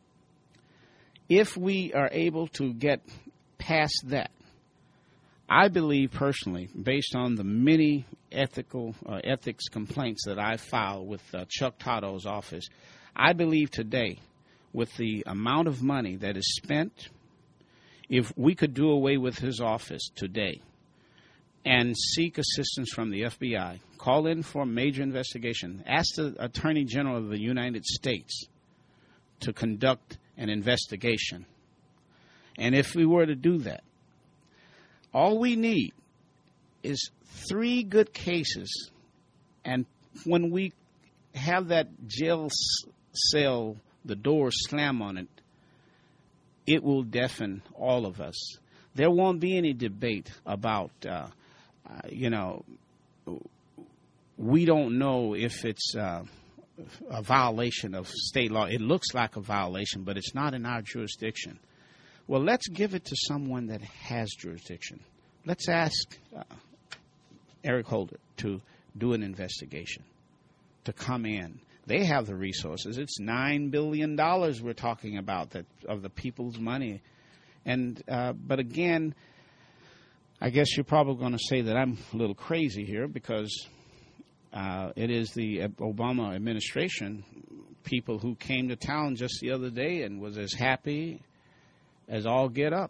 If we are able to get past that, I believe personally, based on the many ethical uh, ethics complaints that I filed with uh, Chuck Totto's office, I believe today, with the amount of money that is spent, if we could do away with his office today and seek assistance from the F B I, call in for a major investigation, ask the Attorney General of the United States to conduct an investigation. And if we were to do that, all we need is three good cases, and when we have that jail cell, the door slam on it, it will deafen all of us. There won't be any debate about, uh, uh, you know, we don't know if it's uh, a violation of state law. It looks like a violation, but it's not in our jurisdiction. Well, let's give it to someone that has jurisdiction. Let's ask uh, Eric Holder to do an investigation, to come in. They have the resources. It's nine billion dollars we're talking about, that of the people's money. And uh, but again, I guess you're probably going to say that I'm a little crazy here, because uh, it is the Obama administration, people who came to town just the other day and was as happy as all get up,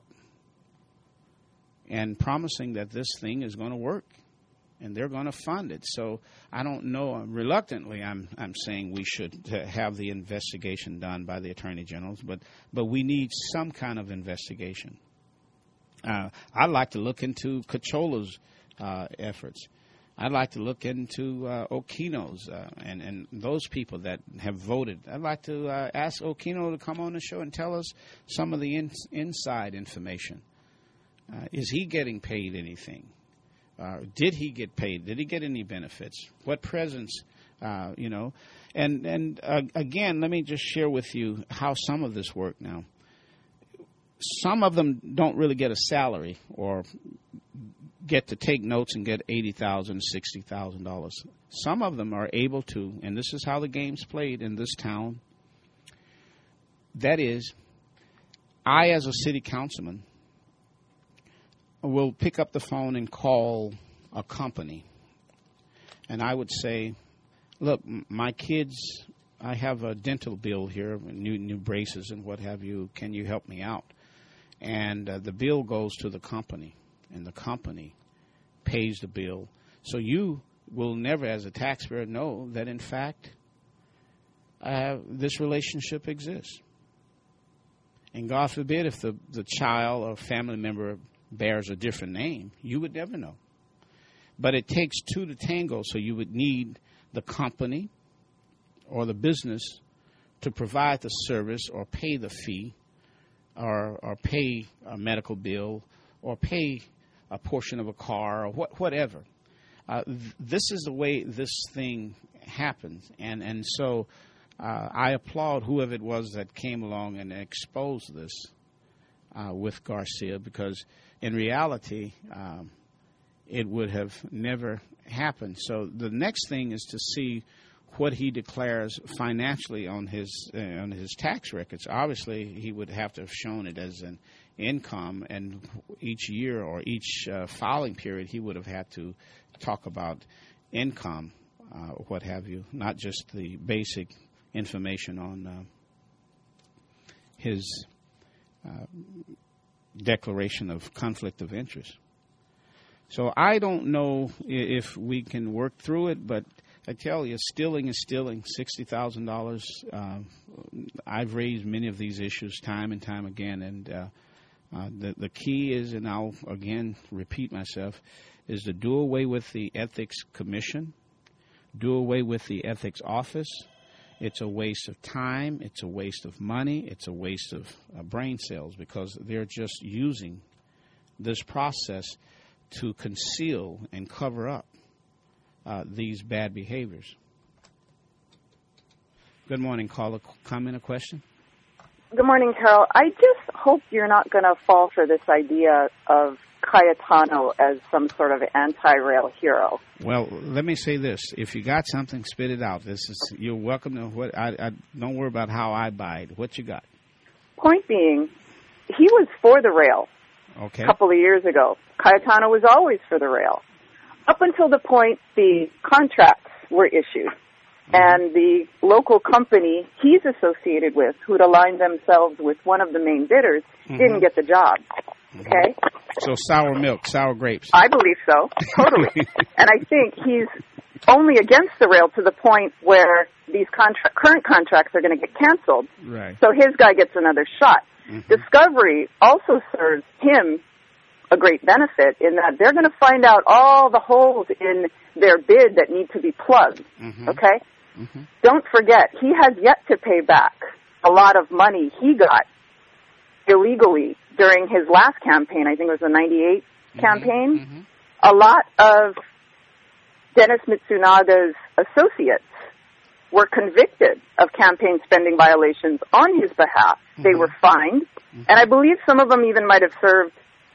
and promising that this thing is going to work and they're going to fund it. So I don't know. Reluctantly, I'm I'm saying we should have the investigation done by the attorney generals, but but we need some kind of investigation. Uh, I'd like to look into Cachola's uh, efforts. I'd like to look into uh, Okino's uh, and, and those people that have voted. I'd like to uh, ask Okino to come on the show and tell us some of the in- inside information. Uh, is he getting paid anything? Uh, did he get paid? Did he get any benefits? What presents, uh, you know? And, and uh, again, let me just share with you how some of this work now. Some of them don't really get a salary or get to take notes and get eighty thousand dollars, sixty thousand dollars. Some of them are able to, and this is how the game's played in this town. That is, I, as a city councilman, will pick up the phone and call a company. And I would say, look, my kids, I have a dental bill here, new new braces and what have you. Can you help me out? And uh, the bill goes to the company, and the company pays the bill. So you will never, as a taxpayer, know that, in fact, uh, this relationship exists. And God forbid if the, the child or family member bears a different name, you would never know. But it takes two to tango, so you would need the company or the business to provide the service or pay the fee or, or pay a medical bill or pay a portion of a car or what, whatever. Uh, th- this is the way this thing happens. And, and so uh, I applaud whoever it was that came along and exposed this uh, with Garcia, because in reality, um, it would have never happened. So the next thing is to see what he declares financially on his uh, on his tax records. Obviously, he would have to have shown it as an income, and each year or each uh, filing period, he would have had to talk about income, uh, what have you, not just the basic information on uh, his uh, declaration of conflict of interest. So I don't know if we can work through it, but I tell you, stealing is stealing. sixty thousand dollars. Uh, I've raised many of these issues time and time again, and uh, uh, the, the key is, and I'll again repeat myself, is to do away with the Ethics Commission, do away with the Ethics Office. It's a waste of time. It's a waste of money. It's a waste of uh, brain cells, because they're just using this process to conceal and cover up uh, these bad behaviors. Good morning. Call a comment or question? Good morning, Carol. I just hope you're not going to fall for this idea of Cayetano as some sort of anti-rail hero. Well, let me say this. If you got something, spit it out. This is You're welcome to what. I, I don't worry about how I buy it. What you got? Point being, he was for the rail. Okay. A couple of years ago. Cayetano was always for the rail, up until the point the contracts were issued. Mm-hmm. And the local company he's associated with, who'd aligned themselves with one of the main bidders, mm-hmm. didn't get the job. Mm-hmm. Okay? So sour milk, sour grapes. I believe so, totally. And I think he's only against the rail to the point where these contra- current contracts are going to get canceled. Right. So his guy gets another shot. Mm-hmm. Discovery also serves him a great benefit in that they're going to find out all the holes in their bid that need to be plugged, mm-hmm. okay? Mm-hmm. Don't forget, he has yet to pay back a lot of money he got illegally during his last campaign. I think it was the ninety-eight mm-hmm. campaign. Mm-hmm. A lot of Dennis Mitsunaga's associates were convicted of campaign spending violations on his behalf. Mm-hmm. They were fined, mm-hmm. and I believe some of them even might have served,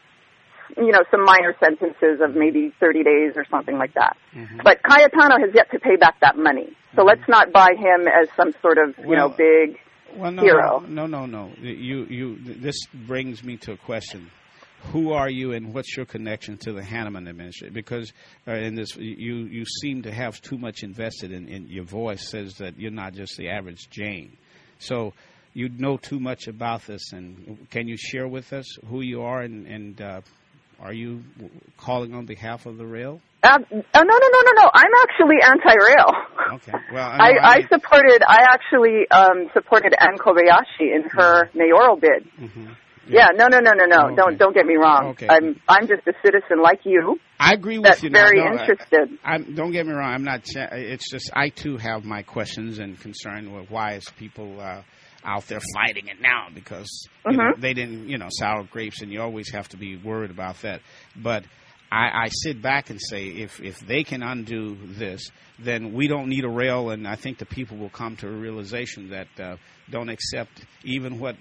you know, some minor sentences of maybe thirty days or something like that. Mm-hmm. But Cayetano has yet to pay back that money. So mm-hmm. let's not buy him as some sort of, you well, know, big well, no, hero. No, no, no. You, you. This brings me to a question. Who are you, and what's your connection to the Hanneman administration? Because uh, in this, you you seem to have too much invested in, in your voice. Says that you're not just the average Jane. So you know too much about this. And can you share with us who you are, and, and uh, are you calling on behalf of the rail? Uh, oh, no, no, no, no, no. I'm actually anti-rail. Okay. Well, I, I, I, I supported. I actually um, supported Ann Kobayashi in her mm-hmm. mayoral bid. Mm-hmm. Yeah. yeah, no, no, no, no, no. Okay. Don't don't get me wrong. Okay. I'm I'm just a citizen like you. I agree with that's you. That's very no, interested. I, I'm, don't get me wrong. I'm not. It's just I too have my questions and concern with why is people uh, out there fighting it now, because you mm-hmm. know, they didn't, you know, sour grapes, and you always have to be worried about that. But I, I sit back and say, if if they can undo this, then we don't need a rail, and I think the people will come to a realization that uh, don't accept even what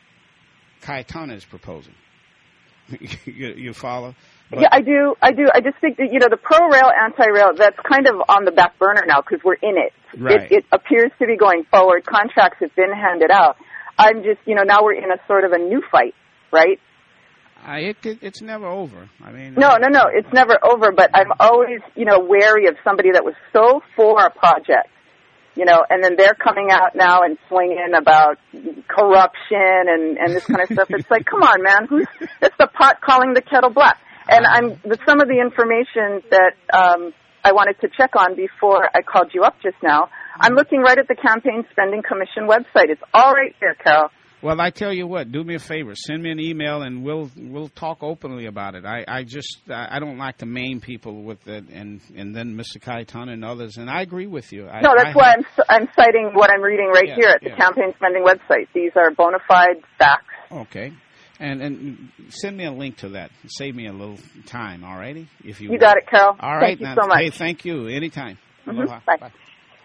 Cayetano is proposing. you, you follow? But yeah, I do. I do. I just think that, you know, the pro-rail, anti-rail, that's kind of on the back burner now because we're in it. Right. it. It appears to be going forward. Contracts have been handed out. I'm just, you know, now we're in a sort of a new fight, right? I, it, it, it's never over. I mean, no, no, no, it's never over. But I'm always, you know, wary of somebody that was so for a project, you know, and then they're coming out now and swinging about corruption and and this kind of stuff. It's like, come on, man, who's it's the pot calling the kettle black. And I'm with some of the information that um, I wanted to check on before I called you up just now. I'm looking right at the Campaign Spending Commission website. It's all right here, Carol. Well, I tell you what, do me a favor, send me an email and we'll we'll talk openly about it. I, I just I don't like to maim people with it, and, and then Mister Cayetano and others, and I agree with you. I, no, that's I why have, I'm I'm citing what I'm reading right yeah, here at the yeah. Campaign Spending website. These are bona fide facts. Okay. And and send me a link to that. Save me a little time, all righty? If you You got it, Carol. All right. Thank you now, so much. Hey, thank you. Anytime. Mm-hmm. Aloha. Bye. Bye.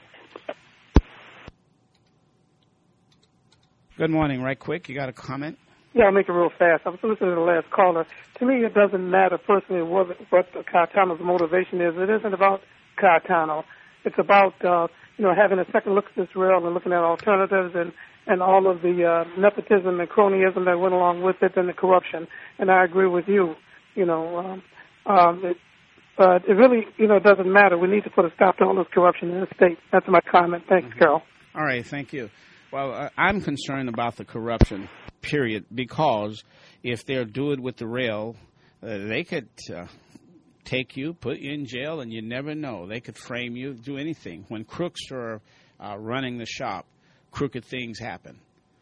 Good morning. Right quick, you got a comment? Yeah, I'll make it real fast. I was listening to the last caller. To me, it doesn't matter personally what, what Cayetano's motivation is. It isn't about Cayetano. It's about, uh, you know, having a second look at this rail and looking at alternatives and, and all of the uh, nepotism and cronyism that went along with it and the corruption. And I agree with you, you know. Um, um, it, but it really, you know, doesn't matter. We need to put a stop to all this corruption in the state. That's my comment. Thanks, mm-hmm. Carol. All right, thank you. Well, uh, I'm concerned about the corruption, period, because if they're doing with the rail, uh, they could uh, take you, put you in jail, and you never know. They could frame you, do anything. When crooks are uh, running the shop, crooked things happen.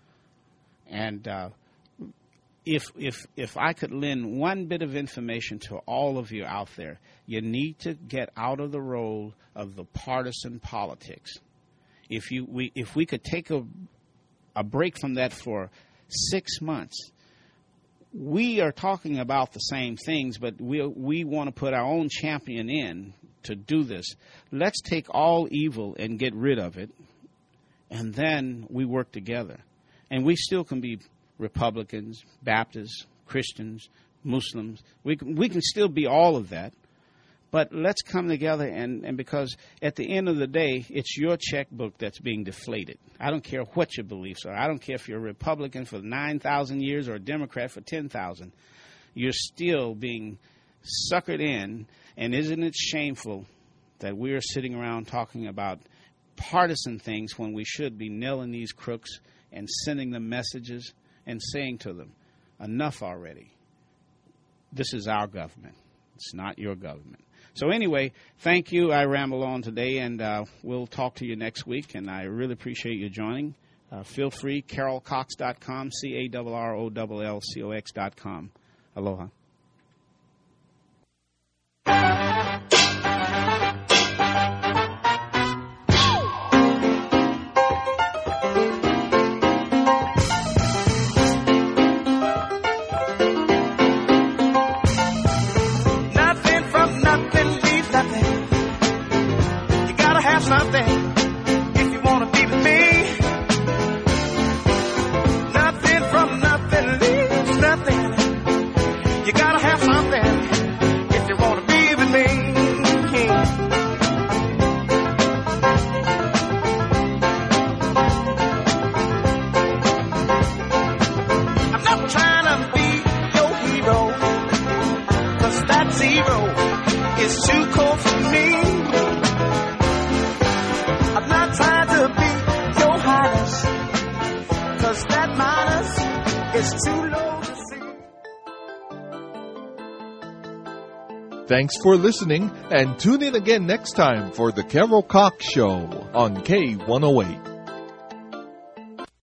And uh, if if if I could lend one bit of information to all of you out there, you need to get out of the role of the partisan politics. If you we if we could take a a break from that for six months, we are talking about the same things, but we we want to put our own champion in to do this. Let's take all evil and get rid of it, and then we work together. And we still can be Republicans, Baptists, Christians, Muslims. We can, we can still be all of that. But let's come together, and, and because at the end of the day, it's your checkbook that's being deflated. I don't care what your beliefs are. I don't care if you're a Republican for nine thousand years or a Democrat for ten thousand. You're still being suckered in, and isn't it shameful that we're sitting around talking about partisan things when we should be nailing these crooks and sending them messages and saying to them, enough already. This is our government. It's not your government. So anyway, thank you. I ramble on today, and uh, we'll talk to you next week, and I really appreciate you joining. Uh, feel free, carol cox dot com, C A R R O L L C O X dot com. Aloha. It's too low to see. Thanks for listening, and tune in again next time for the Carol Cox Show on K one oh eight.